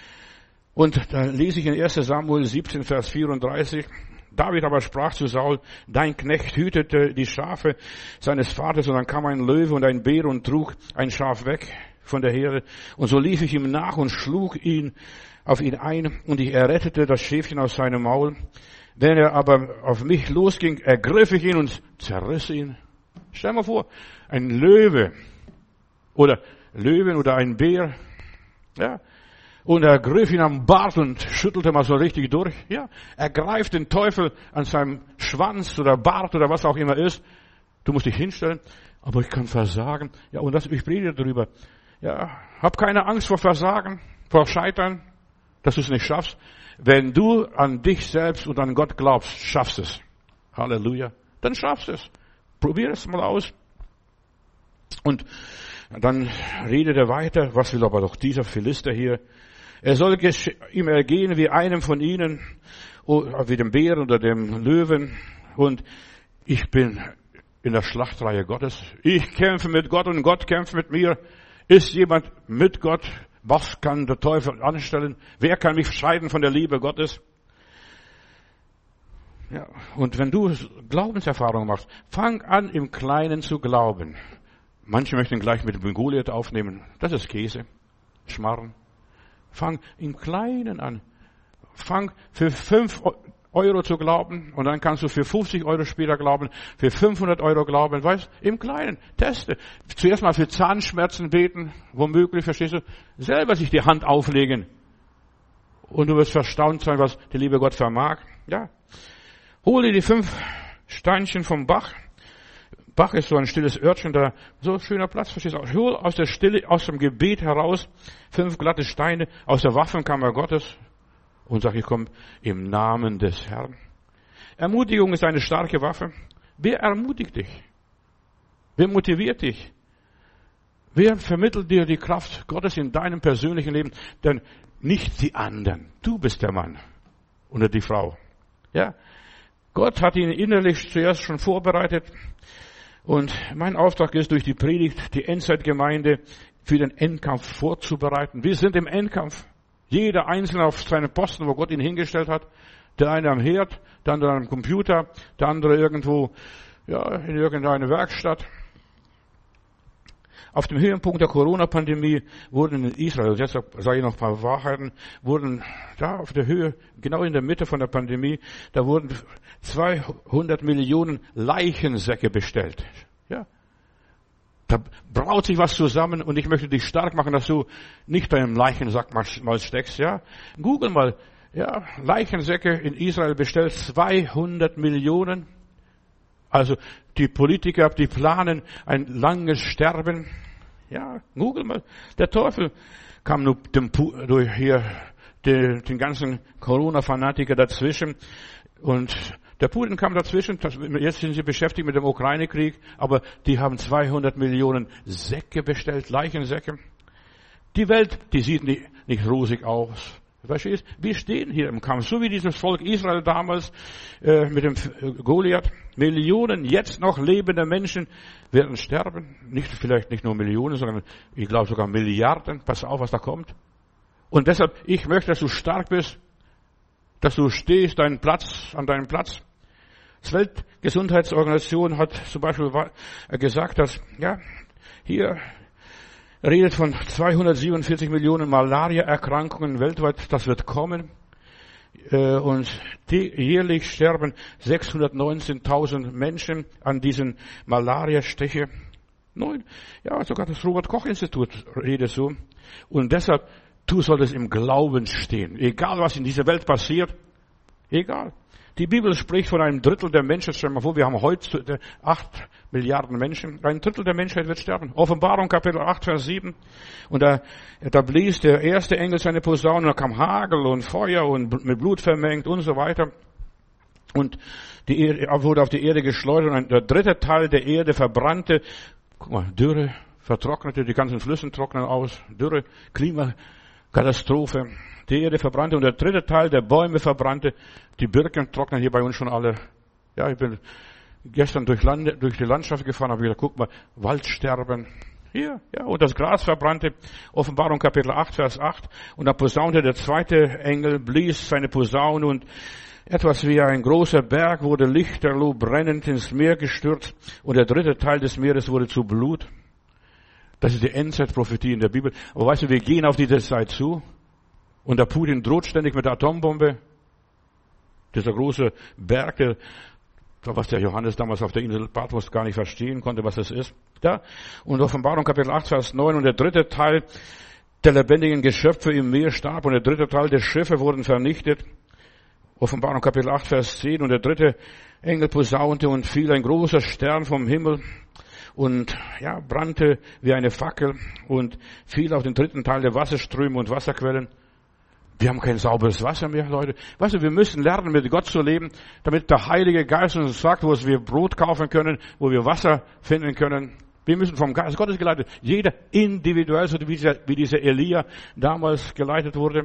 Und da lese ich in erster Samuel siebzehn, Vers vierunddreißig. David aber sprach zu Saul, dein Knecht hütete die Schafe seines Vaters, und dann kam ein Löwe und ein Bär und trug ein Schaf weg von der Herde. Und so lief ich ihm nach und schlug ihn auf ihn ein, und ich errettete das Schäfchen aus seinem Maul. Wenn er aber auf mich losging, ergriff ich ihn und zerriss ihn. Stell mal vor, ein Löwe oder Löwen oder ein Bär, ja, und er griff ihn am Bart und schüttelte mal so richtig durch. Ja, er greift den Teufel an seinem Schwanz oder Bart oder was auch immer ist. Du musst dich hinstellen, aber ich kann versagen. Ja, und das, ich predige darüber. Ja, hab keine Angst vor Versagen, vor Scheitern, dass du es nicht schaffst. Wenn du an dich selbst und an Gott glaubst, schaffst es. Halleluja. Dann schaffst du es. Probier es mal aus. Und dann redet er weiter. Was will aber doch dieser Philister hier? Er soll ihm ergehen wie einem von ihnen, wie dem Bären oder dem Löwen. Und ich bin in der Schlachtreihe Gottes. Ich kämpfe mit Gott und Gott kämpft mit mir. Ist jemand mit Gott? Was kann der Teufel anstellen? Wer kann mich scheiden von der Liebe Gottes? Ja, und wenn du Glaubenserfahrung machst, fang an, im Kleinen zu glauben. Manche möchten gleich mit dem Goliath aufnehmen. Das ist Käse, Schmarrn. Fang im Kleinen an. Fang für fünf Euro zu glauben und dann kannst du für fünfzig Euro später glauben, für fünfhundert Euro glauben. Weißt, im Kleinen, teste. Zuerst mal für Zahnschmerzen beten, womöglich, verstehst du, selber sich die Hand auflegen. Und du wirst erstaunt sein, was der liebe Gott vermag. Ja. Hol dir die fünf Steinchen vom Bach. Bach ist so ein stilles Örtchen, da so ein schöner Platz, verstehst du? Hol aus der Stille, aus dem Gebet heraus fünf glatte Steine aus der Waffenkammer Gottes und sag, ich komme im Namen des Herrn. Ermutigung ist eine starke Waffe. Wer ermutigt dich? Wer motiviert dich? Wer vermittelt dir die Kraft Gottes in deinem persönlichen Leben? Denn nicht die anderen. Du bist der Mann oder die Frau. Ja? Gott hat ihn innerlich zuerst schon vorbereitet. Und mein Auftrag ist, durch die Predigt die Endzeitgemeinde für den Endkampf vorzubereiten. Wir sind im Endkampf. Jeder Einzelne auf seinen Posten, wo Gott ihn hingestellt hat. Der eine am Herd, der andere am Computer, der andere irgendwo, ja, in irgendeiner Werkstatt. Auf dem Höhepunkt der Corona-Pandemie wurden in Israel, jetzt sage ich noch ein paar Wahrheiten, wurden da auf der Höhe, genau in der Mitte von der Pandemie, da wurden zweihundert Millionen Leichensäcke bestellt. Ja. Da braut sich was zusammen und ich möchte dich stark machen, dass du nicht bei einem Leichensack mal steckst, ja. Google mal, ja, Leichensäcke in Israel bestellt, zweihundert Millionen. Also die Politiker, die planen ein langes Sterben. Ja, google mal. Der Teufel kam nur dem, durch hier den, den ganzen Corona-Fanatiker dazwischen. Und der Putin kam dazwischen. Jetzt sind sie beschäftigt mit dem Ukraine-Krieg. Aber die haben zweihundert Millionen Säcke bestellt, Leichensäcke. Die Welt, die sieht nicht, nicht rosig aus. Verstehst? Wir stehen hier im Kampf, so wie dieses Volk Israel damals äh, mit dem Goliath. Millionen jetzt noch lebende Menschen werden sterben. Nicht vielleicht nicht nur Millionen, sondern ich glaube sogar Milliarden. Pass auf, was da kommt. Und deshalb, ich möchte, dass du stark bist, dass du stehst, deinen Platz, an deinem Platz. Die Weltgesundheitsorganisation hat zum Beispiel gesagt, dass ja hier redet von zweihundertsiebenundvierzig Millionen Malaria-Erkrankungen weltweit, das wird kommen. Und jährlich sterben sechshundertneunzehntausend Menschen an diesen Malaria-Stiche. Neun, ja, sogar das Robert-Koch-Institut redet so. Und deshalb, du solltest im Glauben stehen. Egal, was in dieser Welt passiert, egal. Die Bibel spricht von einem Drittel der Menschheit. Stell dir mal vor, wir haben heute acht Milliarden Menschen. Ein Drittel der Menschheit wird sterben. Offenbarung Kapitel acht, Vers sieben. Und da, da blies der erste Engel seine Posaune, da kam Hagel und Feuer und mit Blut vermengt und so weiter. Und die Erde wurde auf die Erde geschleudert und der dritte Teil der Erde verbrannte. Guck mal, Dürre, vertrocknete, die ganzen Flüsse trocknen aus. Dürre, Klimakatastrophe. Die Erde verbrannte und der dritte Teil der Bäume verbrannte. Die Birken trocknen hier bei uns schon alle. Ja, ich bin gestern durch, Land, durch die Landschaft gefahren, habe gesagt, guck mal, Waldsterben. Hier, ja, und das Gras verbrannte. Offenbarung Kapitel acht, Vers acht. Und da posaunte der zweite Engel, blies seine Posaune und etwas wie ein großer Berg wurde lichterloh brennend ins Meer gestürzt und der dritte Teil des Meeres wurde zu Blut. Das ist die Endzeitprophetie in der Bibel. Aber weißt du, wir gehen auf diese Zeit zu. Und der Putin droht ständig mit der Atombombe. Dieser große Berg, der, was der Johannes damals auf der Insel Patmos gar nicht verstehen konnte, was das ist. Da. Und Offenbarung Kapitel acht, Vers neun. Und der dritte Teil der lebendigen Geschöpfe im Meer starb. Und der dritte Teil der Schiffe wurden vernichtet. Offenbarung Kapitel acht, Vers zehn. Und der dritte Engel posaunte und fiel ein großer Stern vom Himmel. Und ja, brannte wie eine Fackel. Und fiel auf den dritten Teil der Wasserströme und Wasserquellen. Wir haben kein sauberes Wasser mehr, Leute. Weißt du, wir müssen lernen, mit Gott zu leben, damit der Heilige Geist uns sagt, wo wir Brot kaufen können, wo wir Wasser finden können. Wir müssen vom Geist Gottes geleitet. Jeder individuell, so wie dieser, wie dieser Elia damals geleitet wurde.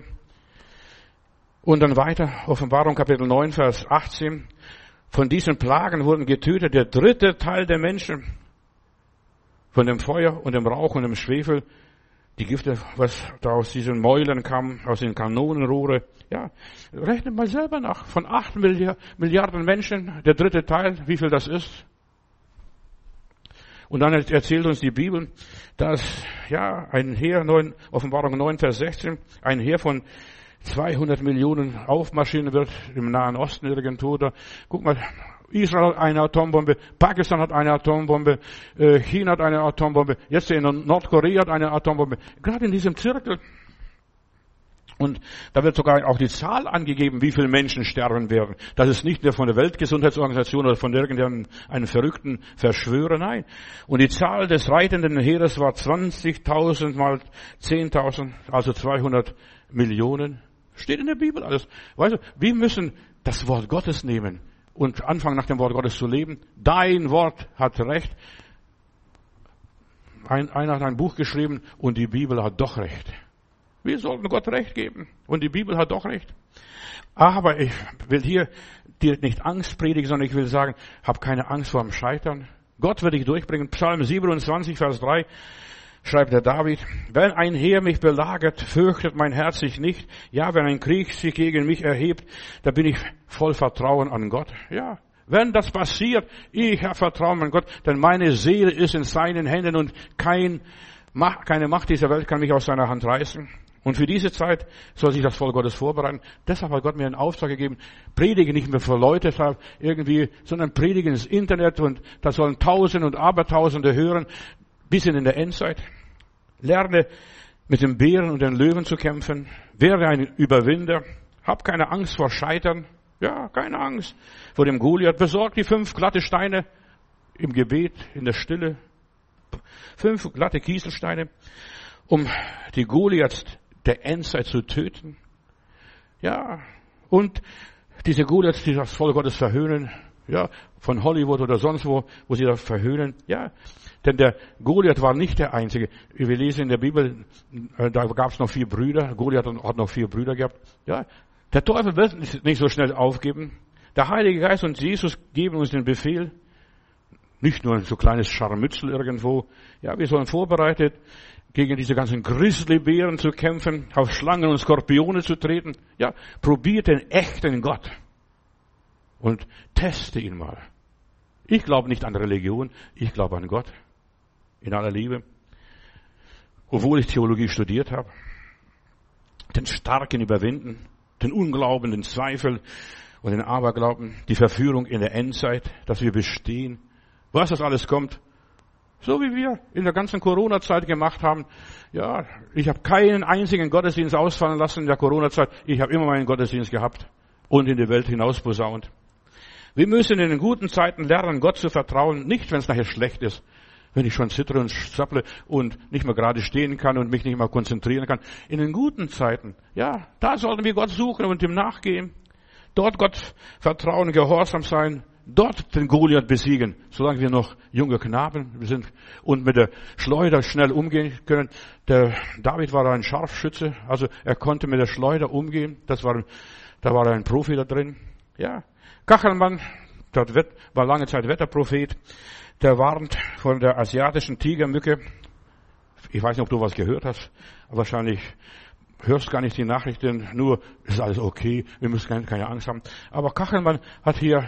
Und dann weiter, Offenbarung Kapitel neun, Vers achtzehn. Von diesen Plagen wurden getötet der dritte Teil der Menschen. Von dem Feuer und dem Rauch und dem Schwefel. Die Gifte, was da aus diesen Mäulern kam, aus den Kanonenrohre. Ja, rechnet mal selber nach. Von acht Milliarden Menschen, der dritte Teil, wie viel das ist. Und dann erzählt uns die Bibel, dass, ja, ein Heer, Offenbarung neun, Vers sechzehn, ein Heer von zweihundert Millionen aufmarschieren wird im Nahen Osten irgendwo. Da, guck mal, Israel hat eine Atombombe, Pakistan hat eine Atombombe, China hat eine Atombombe, jetzt in Nordkorea hat eine Atombombe. Gerade in diesem Zirkel. Und da wird sogar auch die Zahl angegeben, wie viele Menschen sterben werden. Das ist nicht nur von der Weltgesundheitsorganisation oder von irgendeinem einen verrückten Verschwörer, nein. Und die Zahl des reitenden Heeres war zwanzigtausend mal zehntausend, also zweihundert Millionen. Steht in der Bibel alles. Weißt du, wir müssen das Wort Gottes nehmen und anfangen, nach dem Wort Gottes zu leben. Dein Wort hat Recht. Ein, einer hat ein Buch geschrieben und die Bibel hat doch Recht. Wir sollten Gott Recht geben und die Bibel hat doch Recht. Aber ich will hier dir nicht Angst predigen, sondern ich will sagen, hab keine Angst vor dem Scheitern. Gott wird dich durchbringen. Psalm siebenundzwanzig, Vers drei. Schreibt der David, wenn ein Heer mich belagert, fürchtet mein Herz sich nicht. Ja, wenn ein Krieg sich gegen mich erhebt, da bin ich voll Vertrauen an Gott. Ja, Wenn das passiert, ich habe Vertrauen an Gott, denn meine Seele ist in seinen Händen und kein, keine Macht dieser Welt kann mich aus seiner Hand reißen. Und für diese Zeit soll sich das Volk Gottes vorbereiten. Deshalb hat Gott mir einen Auftrag gegeben, predige nicht mehr für Leute irgendwie, sondern predige ins Internet und da sollen Tausende und Abertausende hören, bis in der Endzeit. Lerne mit den Bären und den Löwen zu kämpfen. Werde ein Überwinder. Hab keine Angst vor Scheitern. Ja, keine Angst vor dem Goliath. Besorg die fünf glatte Steine im Gebet, in der Stille. Fünf glatte Kieselsteine, um die Goliaths der Endzeit zu töten. Ja, und diese Goliaths, die das Volk Gottes verhöhnen, ja, von Hollywood oder sonst wo, wo sie das verhöhnen, ja, denn der Goliath war nicht der Einzige. Wir lesen in der Bibel, da gab es noch vier Brüder, Goliath hat noch vier Brüder gehabt, ja, der Teufel wird nicht so schnell aufgeben. Der Heilige Geist und Jesus geben uns den Befehl, nicht nur ein so kleines Scharmützel irgendwo, ja, wir sollen vorbereitet, gegen diese ganzen Grizzlybären zu kämpfen, auf Schlangen und Skorpione zu treten. Ja, probiert den echten Gott und teste ihn mal. Ich glaube nicht an Religion, ich glaube an Gott in aller Liebe, obwohl ich Theologie studiert habe. Den Starken überwinden, den Unglauben, den Zweifel und den Aberglauben, die Verführung in der Endzeit, dass wir bestehen. Was das alles kommt, so wie wir in der ganzen Corona-Zeit gemacht haben. Ja, ich habe keinen einzigen Gottesdienst ausfallen lassen in der Corona-Zeit. Ich habe immer meinen Gottesdienst gehabt und in die Welt hinaus posaunt. Wir müssen in den guten Zeiten lernen, Gott zu vertrauen, nicht wenn es nachher schlecht ist. Wenn ich schon zittere und zapple und nicht mehr gerade stehen kann und mich nicht mehr konzentrieren kann. In den guten Zeiten, ja, da sollten wir Gott suchen und ihm nachgehen. Dort Gott vertrauen, gehorsam sein. Dort den Goliath besiegen, solange wir noch junge Knaben sind und mit der Schleuder schnell umgehen können. Der David war ein Scharfschütze, also er konnte mit der Schleuder umgehen. Das war, da war ein Profi da drin. Ja, Kachelmann, der war lange Zeit Wetterprophet, der warnt von der asiatischen Tigermücke. Ich weiß nicht, ob du was gehört hast, wahrscheinlich hörst gar nicht die Nachrichten, nur ist alles okay, wir müssen keine, keine Angst haben. Aber Kachelmann hat hier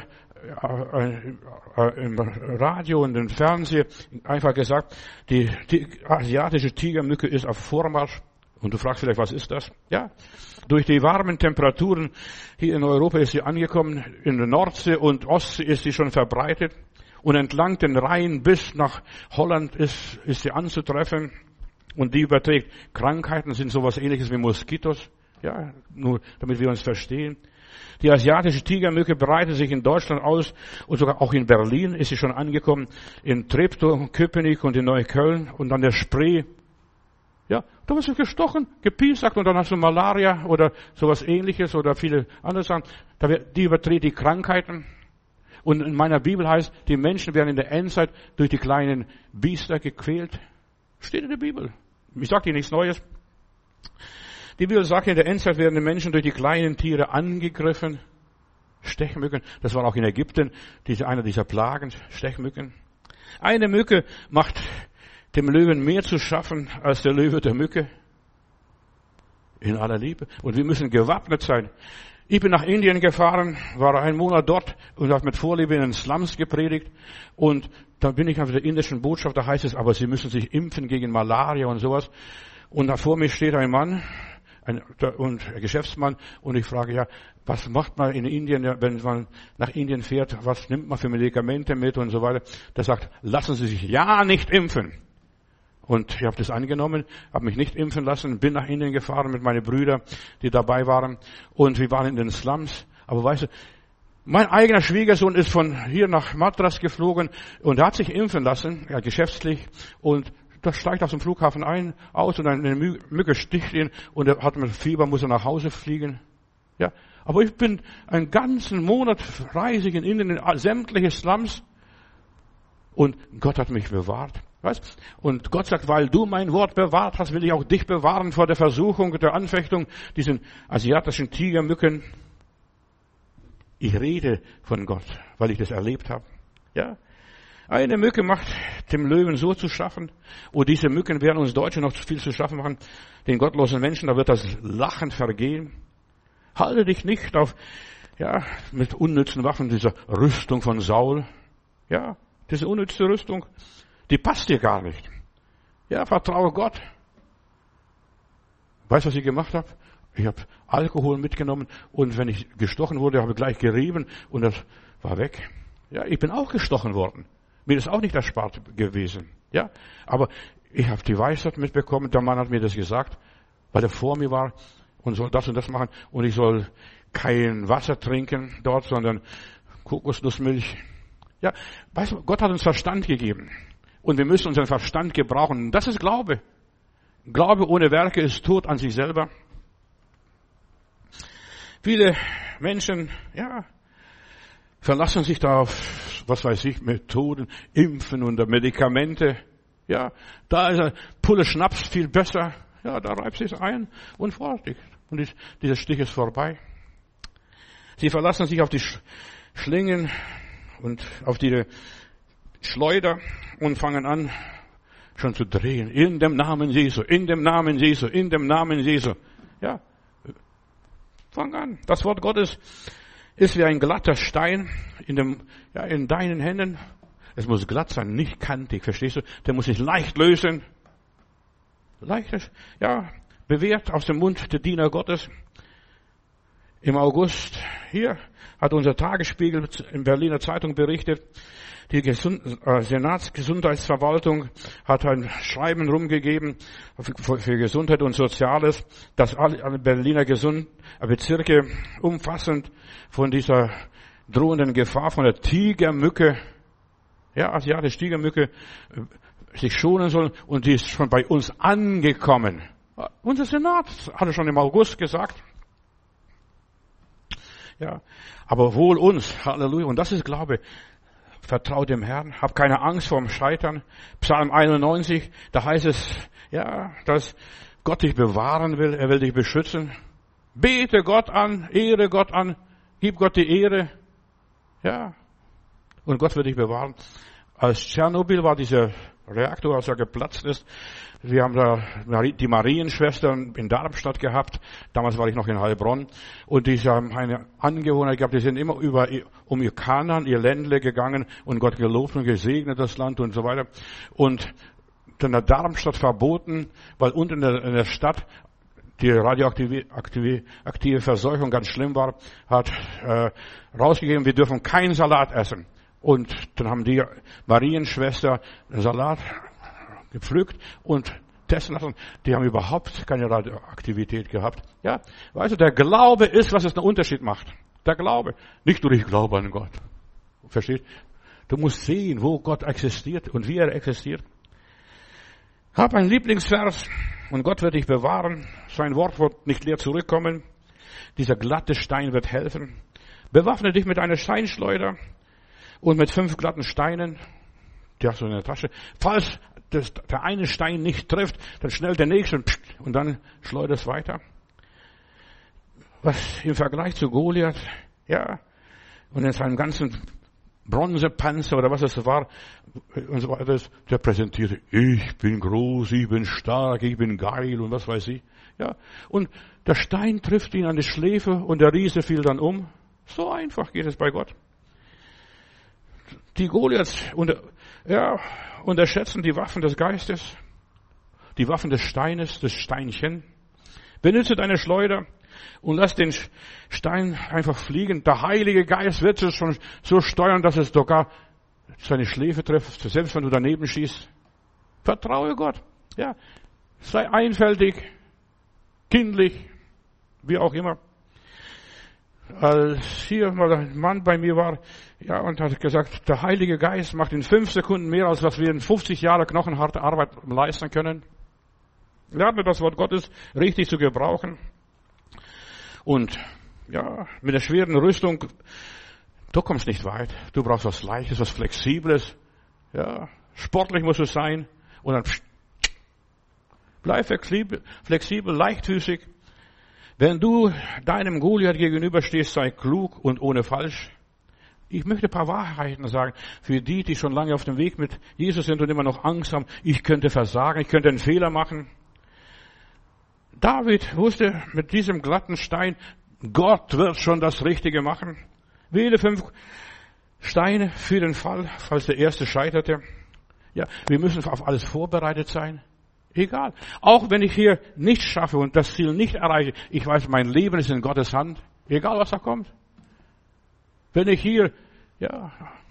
im Radio und im Fernsehen einfach gesagt, die, die asiatische Tigermücke ist auf Vormarsch. Und du fragst vielleicht, was ist das? Ja, durch die warmen Temperaturen hier in Europa ist sie angekommen, in der Nordsee und Ostsee ist sie schon verbreitet. Und entlang den Rhein bis nach Holland ist, ist sie anzutreffen. Und die überträgt Krankheiten, sind sowas ähnliches wie Moskitos. Ja, nur damit wir uns verstehen. Die asiatische Tigermücke breitet sich in Deutschland aus und sogar auch in Berlin ist sie schon angekommen, in Treptow, Köpenick und in Neukölln und an der Spree. Ja, da wirst du gestochen, gepiesackt und dann hast du Malaria oder sowas ähnliches oder viele andere Sachen. Die überträgt die Krankheiten. Und in meiner Bibel heißt, die Menschen werden in der Endzeit durch die kleinen Biester gequält. Steht in der Bibel. Ich sage dir nichts Neues. Die Bibel sagt, in der Endzeit werden die Menschen durch die kleinen Tiere angegriffen. Stechmücken, das war auch in Ägypten, diese, einer dieser Plagen, Stechmücken. Eine Mücke macht dem Löwen mehr zu schaffen als der Löwe der Mücke. In aller Liebe. Und wir müssen gewappnet sein. Ich bin nach Indien gefahren, war einen Monat dort und habe mit Vorliebe in den Slums gepredigt. Und da bin ich auf der indischen Botschaft, da heißt es, aber Sie müssen sich impfen gegen Malaria und sowas. Und da vor mir steht ein Mann, ein, und ein Geschäftsmann, und ich frage, ja, was macht man in Indien, wenn man nach Indien fährt, was nimmt man für Medikamente mit und so weiter. Der sagt, lassen Sie sich ja nicht impfen. Und ich habe das angenommen, habe mich nicht impfen lassen, bin nach Indien gefahren mit meinen Brüdern, die dabei waren, und wir waren in den Slums. Aber weißt du, mein eigener Schwiegersohn ist von hier nach Madras geflogen und er hat sich impfen lassen, ja, geschäftlich, und da steigt auf dem Flughafen ein, aus und eine Mücke sticht ihn und er hat mit Fieber, muss er nach Hause fliegen. Ja, aber ich bin einen ganzen Monat reisig in Indien, in sämtliche Slums, und Gott hat mich bewahrt. Weißt? Und Gott sagt, weil du mein Wort bewahrt hast, will ich auch dich bewahren vor der Versuchung, der Anfechtung, diesen asiatischen Tigermücken. Ich rede von Gott, weil ich das erlebt habe. Ja, eine Mücke macht dem Löwen so zu schaffen, und diese Mücken werden uns Deutschen noch viel zu schaffen machen, den gottlosen Menschen, da wird das Lachen vergehen. Halte dich nicht auf ja, mit unnützen Waffen, dieser Rüstung von Saul. Ja, diese unnütze Rüstung, die passt dir gar nicht. Ja, vertraue Gott. Weißt du, was ich gemacht habe? Ich habe Alkohol mitgenommen und wenn ich gestochen wurde, habe ich gleich gerieben und das war weg. Ja, ich bin auch gestochen worden. Mir ist auch nicht erspart gewesen. Ja, aber ich habe die Weisheit mitbekommen. Der Mann hat mir das gesagt, weil er vor mir war und soll das und das machen und ich soll kein Wasser trinken dort, sondern Kokosnussmilch. Ja, weißt du, Gott hat uns Verstand gegeben und wir müssen unseren Verstand gebrauchen. Das ist Glaube. Glaube ohne Werke ist tot an sich selber. Viele Menschen, ja, verlassen sich da auf, was weiß ich, Methoden, Impfen und Medikamente. Ja, da ist ein Pulle Schnaps viel besser. Ja, da reibt sich ein und fertig. Und die, dieser Stich ist vorbei. Sie verlassen sich auf die Schlingen und auf die Schleuder und fangen an, schon zu drehen. In dem Namen Jesu, in dem Namen Jesu, in dem Namen Jesu. Ja, fang an. Das Wort Gottes ist wie ein glatter Stein in dem, ja, in deinen Händen. Es muss glatt sein, nicht kantig, verstehst du? Der muss sich leicht lösen. Leicht, ja, bewährt aus dem Mund der Diener Gottes. Im August, hier, hat unser Tagesspiegel in Berliner Zeitung berichtet, die Gesund, äh, Senatsgesundheitsverwaltung hat ein Schreiben rumgegeben für, für Gesundheit und Soziales, dass alle, alle Berliner Gesund, äh, Bezirke umfassend von dieser drohenden Gefahr von der Tigermücke, ja, asiatische Tigermücke, äh, sich schonen sollen und die ist schon bei uns angekommen. Unser Senat hat es schon im August gesagt. Ja, aber wohl uns, Halleluja, und das ist Glaube. Vertrau dem Herrn, hab keine Angst vorm Scheitern. Psalm einundneunzig, da heißt es, ja, dass Gott dich bewahren will, er will dich beschützen. Bete Gott an, ehre Gott an, gib Gott die Ehre. Ja, und Gott wird dich bewahren. Als Tschernobyl war dieser Reaktor, als er geplatzt ist, wir haben da die Marienschwestern in Darmstadt gehabt. Damals war ich noch in Heilbronn. Und die haben eine Angewohner gehabt, die sind immer über, um ihr Kanaan, ihr Ländle gegangen und Gott gelobt und gesegnet das Land und so weiter. Und dann hat Darmstadt verboten, weil unten in der, in der Stadt die radioaktive aktive, aktive Verseuchung ganz schlimm war, hat äh, rausgegeben, wir dürfen keinen Salat essen. Und dann haben die Marienschwester einen Salat gepflückt und testen lassen. Die haben überhaupt keine Radioaktivität gehabt. Ja, weißt du, der Glaube ist, was es einen Unterschied macht. Der Glaube. Nicht nur ich glaube an Gott. Versteht? Du musst sehen, wo Gott existiert und wie er existiert. Hab einen Lieblingsvers und Gott wird dich bewahren. Sein Wort wird nicht leer zurückkommen. Dieser glatte Stein wird helfen. Bewaffne dich mit einer Steinschleuder und mit fünf glatten Steinen. Die hast du in der Tasche. Falls das, der eine Stein nicht trifft, dann schnell der nächste und dann schleudert es weiter. Was im Vergleich zu Goliath, ja, und in seinem ganzen Bronzepanzer oder was es war, und so weiter, der präsentierte, ich bin groß, ich bin stark, ich bin geil und was weiß ich. Ja, und der Stein trifft ihn an die Schläfe und der Riese fiel dann um. So einfach geht es bei Gott. Die Goliaths unter, ja, unterschätzen die Waffen des Geistes, die Waffen des Steines, des Steinchen. Benutze deine Schleuder und lass den Stein einfach fliegen. Der Heilige Geist wird es schon so steuern, dass es sogar seine Schläfe trifft, selbst wenn du daneben schießt. Vertraue Gott. Ja, sei einfältig, kindlich, wie auch immer. Als hier mal ein Mann bei mir war, ja, und hat gesagt, der Heilige Geist macht in fünf Sekunden mehr, als was wir in fünfzig Jahre knochenharte Arbeit leisten können. Lerne das Wort Gottes richtig zu gebrauchen. Und, ja, mit der schweren Rüstung, du kommst nicht weit. Du brauchst was Leichtes, was Flexibles. Ja, sportlich muss es sein. Und dann, pst, bleib flexibel, flexibel, leichtfüßig. Wenn du deinem Goliath gegenüberstehst, sei klug und ohne falsch. Ich möchte ein paar Wahrheiten sagen für die, die schon lange auf dem Weg mit Jesus sind und immer noch Angst haben. Ich könnte versagen, ich könnte einen Fehler machen. David wusste mit diesem glatten Stein, Gott wird schon das Richtige machen. Wähle fünf Steine für den Fall, falls der erste scheiterte. Ja, wir müssen auf alles vorbereitet sein. Egal. Auch wenn ich hier nichts schaffe und das Ziel nicht erreiche, ich weiß, mein Leben ist in Gottes Hand. Egal, was da kommt. Wenn ich hier, ja,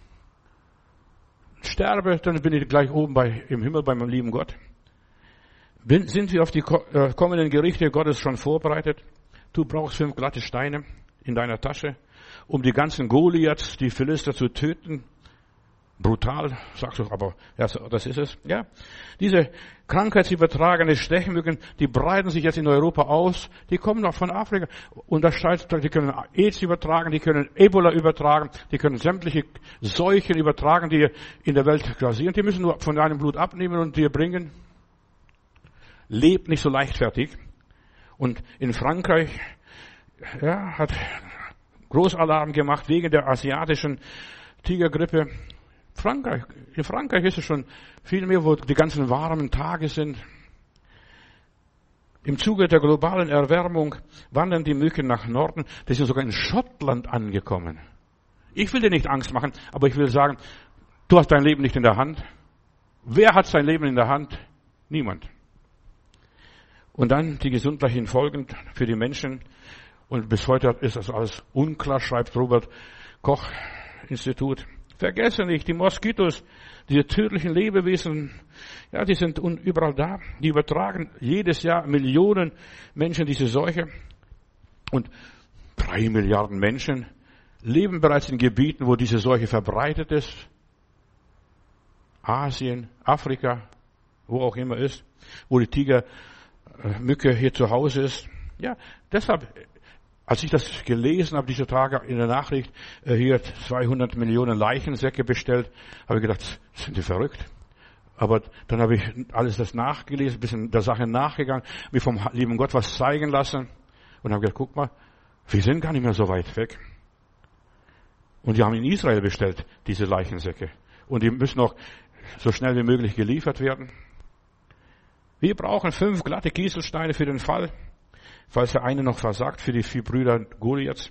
sterbe, dann bin ich gleich oben bei, im Himmel bei meinem lieben Gott. Bin, sind wir auf die äh, kommenden Gerichte Gottes schon vorbereitet? Du brauchst fünf glatte Steine in deiner Tasche, um die ganzen Goliaths, die Philister zu töten. Brutal, sagst du, aber ja, das ist es. Ja, diese krankheitsübertragene Stechmücken, die breiten sich jetzt in Europa aus. Die kommen auch von Afrika. Und das scheint, die können AIDS übertragen, die können Ebola übertragen, die können sämtliche Seuchen übertragen, die in der Welt grassieren. Die müssen nur von deinem Blut abnehmen und dir bringen. Lebt nicht so leichtfertig. Und in Frankreich, ja, hat Großalarm gemacht wegen der asiatischen Tigergrippe. Frankreich, in Frankreich ist es schon viel mehr, wo die ganzen warmen Tage sind. Im Zuge der globalen Erwärmung wandern die Mücken nach Norden. Die sind sogar in Schottland angekommen. Ich will dir nicht Angst machen, aber ich will sagen, du hast dein Leben nicht in der Hand. Wer hat sein Leben in der Hand? Niemand. Und dann die gesundheitlichen Folgen für die Menschen. Und bis heute ist das alles unklar, schreibt Robert Koch Institut. Vergesse nicht, die Moskitos, diese tödlichen Lebewesen, ja, die sind überall da. Die übertragen jedes Jahr Millionen Menschen diese Seuche. Und drei Milliarden Menschen leben bereits in Gebieten, wo diese Seuche verbreitet ist. Asien, Afrika, wo auch immer ist, wo die Tigermücke hier zu Hause ist. Ja, deshalb, als ich das gelesen habe, diese Tage in der Nachricht, hier zweihundert Millionen Leichensäcke bestellt, habe ich gedacht, sind die verrückt? Aber dann habe ich alles das nachgelesen, ein bisschen der Sache nachgegangen, mir vom lieben Gott was zeigen lassen und habe gedacht, guck mal, wir sind gar nicht mehr so weit weg. Und die haben in Israel bestellt, diese Leichensäcke. Und die müssen auch so schnell wie möglich geliefert werden. Wir brauchen fünf glatte Kieselsteine für den Fall, falls der eine noch versagt, für die vier Brüder Goliaths.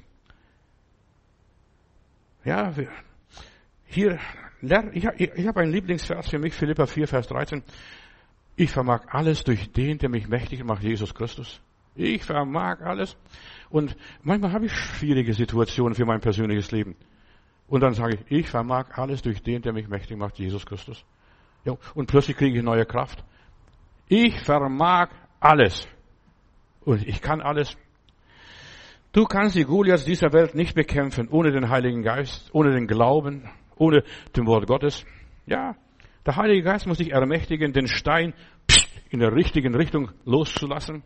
Ja, hier, ich, ich habe einen Lieblingsvers für mich, Philipper vier, Vers dreizehn. Ich vermag alles durch den, der mich mächtig macht, Jesus Christus. Ich vermag alles. Und manchmal habe ich schwierige Situationen für mein persönliches Leben. Und dann sage ich, ich vermag alles durch den, der mich mächtig macht, Jesus Christus. Ja, und plötzlich kriege ich neue Kraft. Ich vermag alles. Und ich kann alles. Du kannst die Goliaths dieser Welt nicht bekämpfen ohne den Heiligen Geist, ohne den Glauben, ohne dem Wort Gottes. Ja, der Heilige Geist muss dich ermächtigen, den Stein in der richtigen Richtung loszulassen.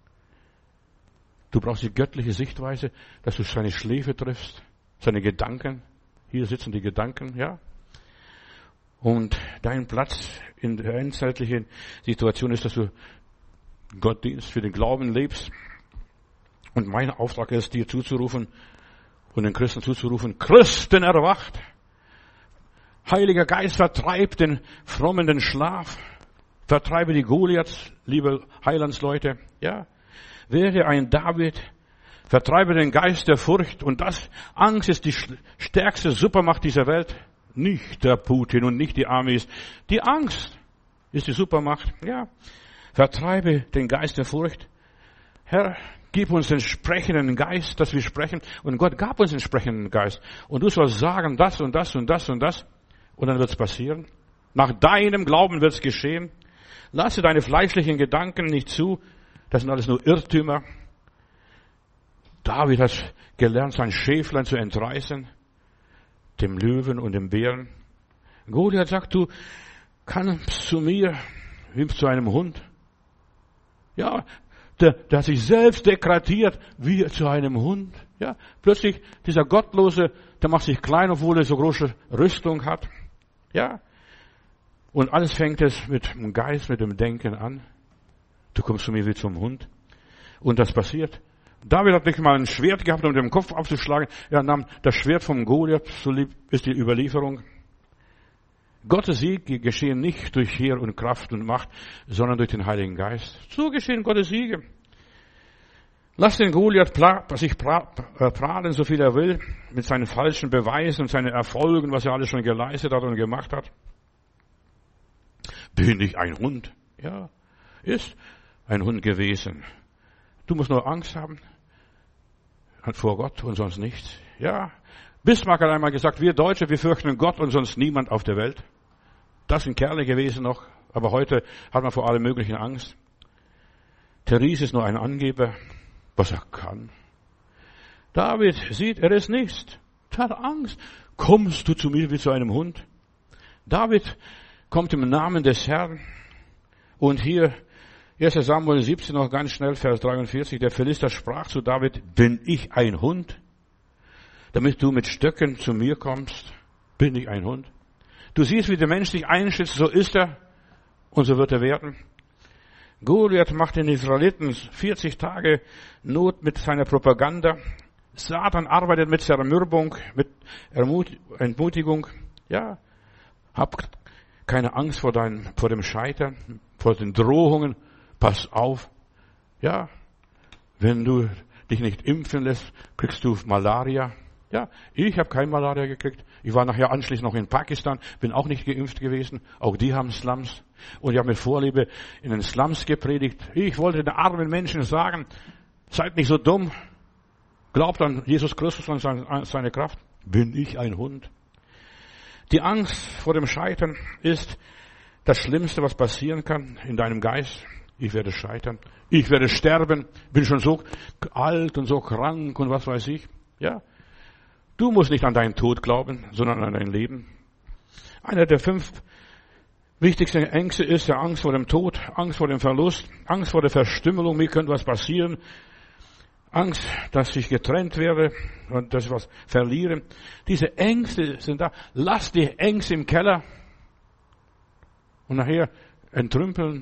Du brauchst die göttliche Sichtweise, dass du seine Schläfe triffst, seine Gedanken. Hier sitzen die Gedanken, ja. Und dein Platz in der endzeitlichen Situation ist, dass du Gott dienst, für den Glauben lebst. Und mein Auftrag ist, dir zuzurufen und den Christen zuzurufen, Christen erwacht. Heiliger Geist, vertreib den Frommen den Schlaf. Vertreibe die Goliaths, liebe Heilandsleute. Ja, werde ein David. Vertreibe den Geist der Furcht. Und das, Angst ist die stärkste Supermacht dieser Welt. Nicht der Putin und nicht die Armees. Die Angst ist die Supermacht. Ja. Vertreibe den Geist der Furcht. Herr, gib uns den sprechenden Geist, dass wir sprechen. Und Gott gab uns den sprechenden Geist. Und du sollst sagen, das und das und das und das. Und dann wird es passieren. Nach deinem Glauben wird es geschehen. Lasse deine fleischlichen Gedanken nicht zu. Das sind alles nur Irrtümer. David hat gelernt, sein Schäflein zu entreißen. Dem Löwen und dem Bären. Goliath sagt, du kannst zu mir wie zu einem Hund. Ja, der, der hat sich selbst degradiert wie zu einem Hund. Ja, plötzlich dieser Gottlose, der macht sich klein, obwohl er so große Rüstung hat. Ja, und alles fängt es mit dem Geist, mit dem Denken an. Du kommst zu mir wie zum Hund. Und das passiert. David hat nicht mal ein Schwert gehabt, um den Kopf aufzuschlagen. Er nahm das Schwert vom Goliath, so ist die Überlieferung. Gottes Siege geschehen nicht durch Heer und Kraft und Macht, sondern durch den Heiligen Geist. So geschehen Gottes Siege. Lass den Goliath sich prahlen, so viel er will, mit seinen falschen Beweisen und seinen Erfolgen, was er alles schon geleistet hat und gemacht hat. Bin ich ein Hund? Ja, ist ein Hund gewesen. Du musst nur Angst haben vor Gott und sonst nichts. Ja, Bismarck hat einmal gesagt, wir Deutsche, wir fürchten Gott und sonst niemand auf der Welt. Das sind Kerle gewesen noch, aber heute hat man vor allem möglichen Angst. Therese ist nur ein Angeber, was er kann. David sieht, er ist nichts. Er hat Angst. Kommst du zu mir wie zu einem Hund? David kommt im Namen des Herrn. Und hier, erster Samuel siebzehn, noch ganz schnell, Vers dreiundvierzig, der Philister sprach zu David, bin ich ein Hund? Damit du mit Stöcken zu mir kommst, bin ich ein Hund? Du siehst, wie der Mensch sich einschätzt, so ist er und so wird er werden. Goliath macht den Israeliten vierzig Tage Not mit seiner Propaganda. Satan arbeitet mit Zermürbung, mit Entmutigung. Ja, hab keine Angst vor deinem, vor dem Scheitern, vor den Drohungen. Pass auf. Ja, wenn du dich nicht impfen lässt, kriegst du Malaria. Ja, ich habe kein Malaria gekriegt. Ich war nachher anschließend noch in Pakistan, bin auch nicht geimpft gewesen. Auch die haben Slums. Und ich habe mit Vorliebe in den Slums gepredigt. Ich wollte den armen Menschen sagen, seid nicht so dumm. Glaubt an Jesus Christus und seine Kraft. Bin ich ein Hund? Die Angst vor dem Scheitern ist das Schlimmste, was passieren kann in deinem Geist. Ich werde scheitern. Ich werde sterben. Bin schon so alt und so krank und was weiß ich. Ja. Du musst nicht an deinen Tod glauben, sondern an dein Leben. Einer der fünf wichtigsten Ängste ist der Angst vor dem Tod, Angst vor dem Verlust, Angst vor der Verstümmelung, mir könnte was passieren, Angst, dass ich getrennt werde und dass ich was verliere. Diese Ängste sind da. Lass die Ängste im Keller und nachher entrümpeln.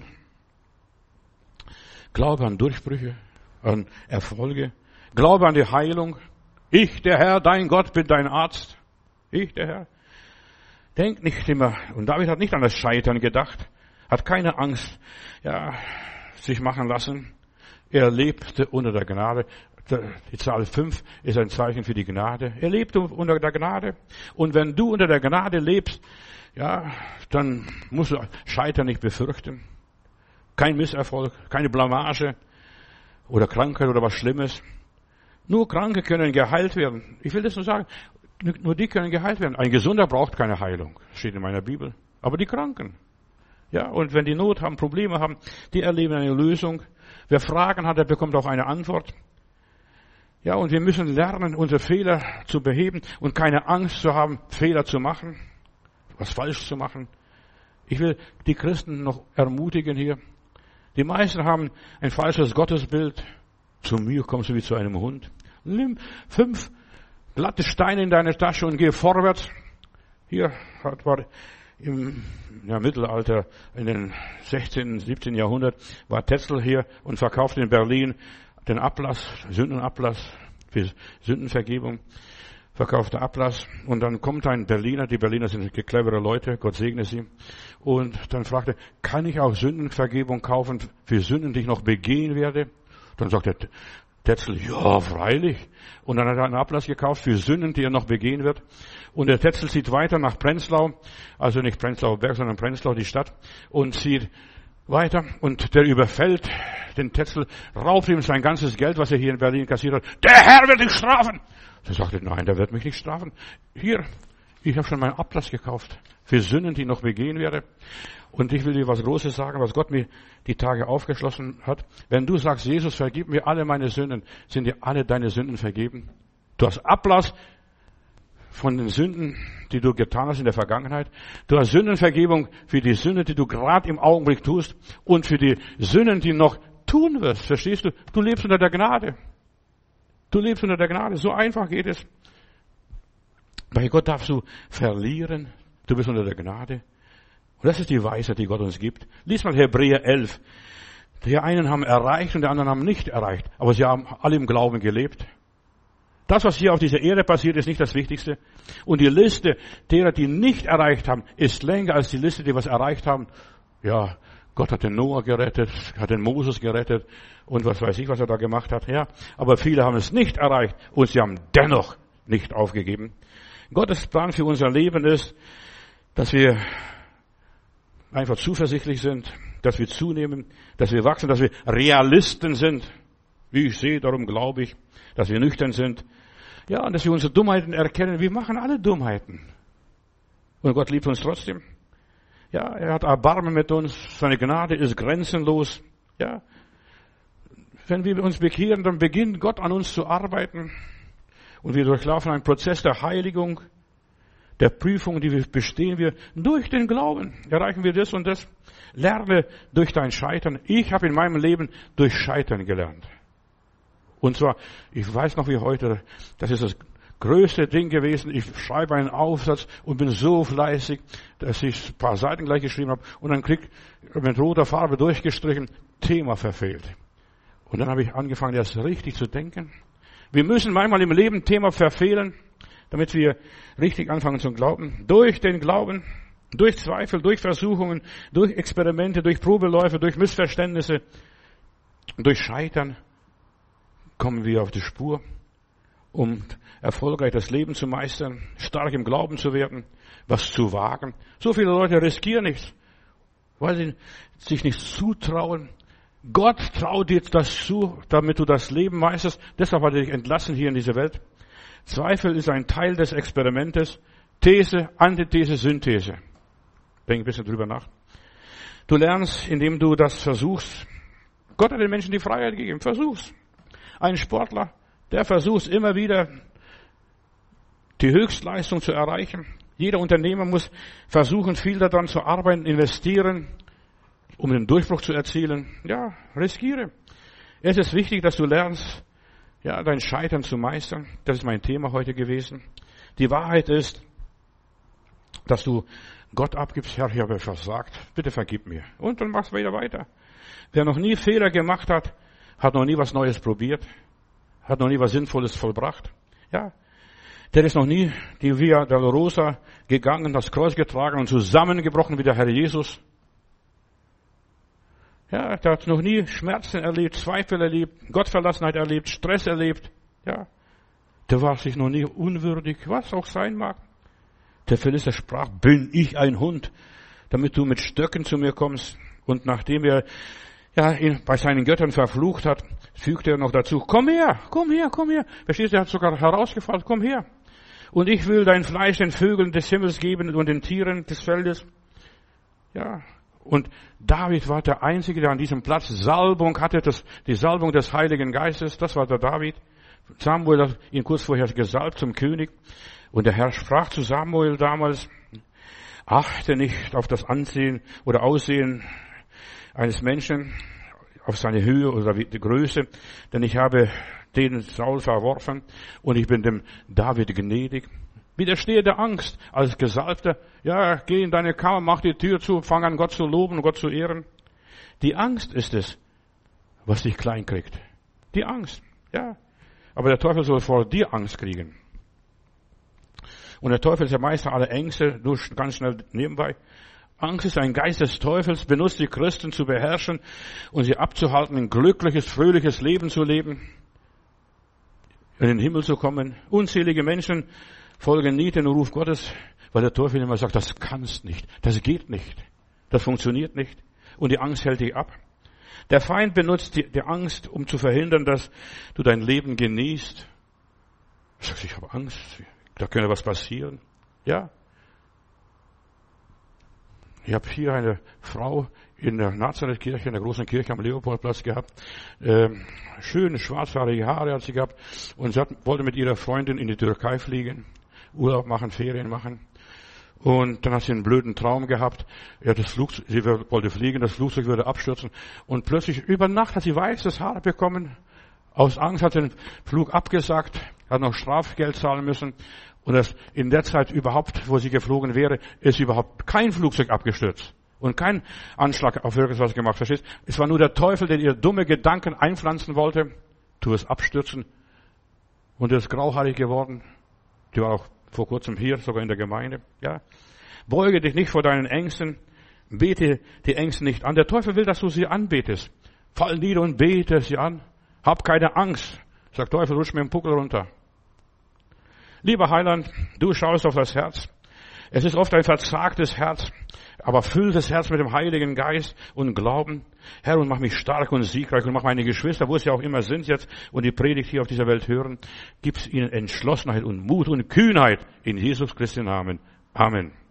Glaube an Durchbrüche, an Erfolge. Glaube an die Heilung. Ich, der Herr, dein Gott, bin dein Arzt. Ich, der Herr. Denk nicht immer. Und David hat nicht an das Scheitern gedacht. Hat keine Angst, ja, sich machen lassen. Er lebte unter der Gnade. Die Zahl fünf ist ein Zeichen für die Gnade. Er lebte unter der Gnade. Und wenn du unter der Gnade lebst, ja, dann musst du Scheitern nicht befürchten. Kein Misserfolg, keine Blamage oder Krankheit oder was Schlimmes. Nur Kranke können geheilt werden. Ich will das nur sagen. Nur die können geheilt werden. Ein Gesunder braucht keine Heilung. Steht in meiner Bibel. Aber die Kranken. Ja, und wenn die Not haben, Probleme haben, die erleben eine Lösung. Wer Fragen hat, der bekommt auch eine Antwort. Ja, und wir müssen lernen, unsere Fehler zu beheben und keine Angst zu haben, Fehler zu machen, was falsch zu machen. Ich will die Christen noch ermutigen hier. Die meisten haben ein falsches Gottesbild. Zu mir kommst du wie zu einem Hund. Nimm fünf glatte Steine in deine Tasche und geh vorwärts. Hier war im ja, Mittelalter, in den sechzehnten, siebzehnten Jahrhundert, war Tetzel hier und verkaufte in Berlin den Ablass, Sündenablass für Sündenvergebung, verkaufte Ablass. Und dann kommt ein Berliner, die Berliner sind clevere Leute, Gott segne sie. Und dann fragte, kann ich auch Sündenvergebung kaufen für Sünden, die ich noch begehen werde? Dann sagt der Tetzel, ja, freilich. Und dann hat er einen Ablass gekauft für Sünden, die er noch begehen wird. Und der Tetzel zieht weiter nach Prenzlau, also nicht Prenzlauer Berg, sondern Prenzlau, die Stadt, und zieht weiter. Und der überfällt den Tetzel, raubt ihm sein ganzes Geld, was er hier in Berlin kassiert hat. Der Herr wird dich strafen. Er sagte, nein, der wird mich nicht strafen. Hier, ich habe schon meinen Ablass gekauft für Sünden, die ich noch begehen werde. Und ich will dir was Großes sagen, was Gott mir die Tage aufgeschlossen hat. Wenn du sagst, Jesus, vergib mir alle meine Sünden, sind dir alle deine Sünden vergeben. Du hast Ablass von den Sünden, die du getan hast in der Vergangenheit. Du hast Sündenvergebung für die Sünden, die du gerade im Augenblick tust und für die Sünden, die noch tun wirst. Verstehst du? Du lebst unter der Gnade. Du lebst unter der Gnade. So einfach geht es. Bei Gott darfst du verlieren. Du bist unter der Gnade. Und das ist die Weisheit, die Gott uns gibt. Lies mal Hebräer elf. Die einen haben erreicht und die anderen haben nicht erreicht. Aber sie haben alle im Glauben gelebt. Das, was hier auf dieser Erde passiert, ist nicht das Wichtigste. Und die Liste derer, die nicht erreicht haben, ist länger als die Liste, die was erreicht haben. Ja, Gott hat den Noah gerettet, hat den Moses gerettet und was weiß ich, was er da gemacht hat. Ja, aber viele haben es nicht erreicht und sie haben dennoch nicht aufgegeben. Gottes Plan für unser Leben ist, dass wir einfach zuversichtlich sind, dass wir zunehmen, dass wir wachsen, dass wir Realisten sind. Wie ich sehe, darum glaube ich, dass wir nüchtern sind. Ja, und dass wir unsere Dummheiten erkennen. Wir machen alle Dummheiten. Und Gott liebt uns trotzdem. Ja, er hat Erbarmen mit uns. Seine Gnade ist grenzenlos. Ja. Wenn wir uns bekehren, dann beginnt Gott an uns zu arbeiten. Und wir durchlaufen einen Prozess der Heiligung, der Prüfung, die wir bestehen wir. Durch den Glauben erreichen wir das und das. Lerne durch dein Scheitern. Ich habe in meinem Leben durch Scheitern gelernt. Und zwar, ich weiß noch wie heute, das ist das größte Ding gewesen. Ich schreibe einen Aufsatz und bin so fleißig, dass ich ein paar Seiten gleich geschrieben habe und dann krieg mit roter Farbe durchgestrichen, Thema verfehlt. Und dann habe ich angefangen, das richtig zu denken. Wir müssen manchmal im Leben Thema verfehlen, damit wir richtig anfangen zu glauben. Durch den Glauben, durch Zweifel, durch Versuchungen, durch Experimente, durch Probeläufe, durch Missverständnisse, durch Scheitern kommen wir auf die Spur, um erfolgreich das Leben zu meistern, stark im Glauben zu werden, was zu wagen. So viele Leute riskieren nichts, weil sie sich nicht zutrauen. Gott traut dir das zu, damit du das Leben meisterst. Deshalb hat er dich entlassen hier in diese Welt. Zweifel ist ein Teil des Experimentes. These, Antithese, Synthese. Denk ein bisschen drüber nach. Du lernst, indem du das versuchst. Gott hat den Menschen die Freiheit gegeben. Versuch's. Ein Sportler, der versucht immer wieder, die Höchstleistung zu erreichen. Jeder Unternehmer muss versuchen, viel daran zu arbeiten, investieren, um den Durchbruch zu erzielen. Ja, riskiere. Es ist wichtig, dass du lernst, ja, dein Scheitern zu meistern. Das ist mein Thema heute gewesen. Die Wahrheit ist, dass du Gott abgibst, Herr, ich habe versagt, bitte vergib mir. Und dann machst du wieder weiter. Wer noch nie Fehler gemacht hat, hat noch nie was Neues probiert, hat noch nie was Sinnvolles vollbracht. Ja, der ist noch nie die Via Dolorosa gegangen, das Kreuz getragen und zusammengebrochen wie der Herr Jesus. Ja, der hat noch nie Schmerzen erlebt, Zweifel erlebt, Gottverlassenheit erlebt, Stress erlebt. Ja, der war sich noch nie unwürdig, was auch sein mag. Der Philister sprach, bin ich ein Hund, damit du mit Stöcken zu mir kommst. Und nachdem er ja, ihn bei seinen Göttern verflucht hat, fügte er noch dazu, komm her, komm her, komm her. Verstehst du, er hat sogar herausgefordert, komm her. Und ich will dein Fleisch den Vögeln des Himmels geben und den Tieren des Feldes. Ja, und David war der Einzige, der an diesem Platz Salbung hatte, das, die Salbung des Heiligen Geistes, das war der David. Samuel hat ihn kurz vorher gesalbt zum König. Und der Herr sprach zu Samuel damals, achte nicht auf das Ansehen oder Aussehen eines Menschen, auf seine Höhe oder die Größe, denn ich habe den Saul verworfen und ich bin dem David gnädig. Widerstehe der Angst als Gesalbter. Ja, geh in deine Kammer, mach die Tür zu, fang an Gott zu loben und Gott zu ehren. Die Angst ist es, was dich klein kriegt. Die Angst, ja. Aber der Teufel soll vor dir Angst kriegen. Und der Teufel ist der Meister aller Ängste, nur ganz schnell nebenbei. Angst ist ein Geist des Teufels, benutzt die Christen zu beherrschen und sie abzuhalten, ein glückliches, fröhliches Leben zu leben, in den Himmel zu kommen. Unzählige Menschen folgen nie den Ruf Gottes, weil der Teufel immer sagt, das kannst nicht, das geht nicht, das funktioniert nicht. Und die Angst hält dich ab. Der Feind benutzt die, die Angst, um zu verhindern, dass du dein Leben genießt. Du sagst, ich habe Angst, da könnte was passieren. Ja. Ich habe hier eine Frau in der Nazareth-Kirche, in der großen Kirche am Leopoldplatz gehabt. Ähm, schöne schwarzhaarige Haare hat sie gehabt. Und sie hat, wollte mit ihrer Freundin in die Türkei fliegen, Urlaub machen, Ferien machen. Und dann hat sie einen blöden Traum gehabt. Ja, das Flugzeug, sie wollte fliegen, das Flugzeug würde abstürzen. Und plötzlich über Nacht hat sie weißes Haar bekommen. Aus Angst hat sie den Flug abgesagt, hat noch Strafgeld zahlen müssen. Und das in der Zeit überhaupt, wo sie geflogen wäre, ist überhaupt kein Flugzeug abgestürzt. Und kein Anschlag auf irgendwas gemacht, verstehst? Es war nur der Teufel, der ihr dumme Gedanken einpflanzen wollte. Tu es abstürzen. Und er ist grauhaarig geworden. Die war auch vor kurzem hier, sogar in der Gemeinde. Ja. Beuge dich nicht vor deinen Ängsten. Bete die Ängste nicht an. Der Teufel will, dass du sie anbetest. Fall nieder und bete sie an. Hab keine Angst. Sagt Teufel, rutsch mir den Puckel runter. Lieber Heiland, du schaust auf das Herz. Es ist oft ein verzagtes Herz, aber füll das Herz mit dem Heiligen Geist und Glauben. Herr, und mach mich stark und siegreich und mach meine Geschwister, wo sie auch immer sind jetzt und die Predigt hier auf dieser Welt hören, gib's ihnen Entschlossenheit und Mut und Kühnheit in Jesus Christi Namen. Amen.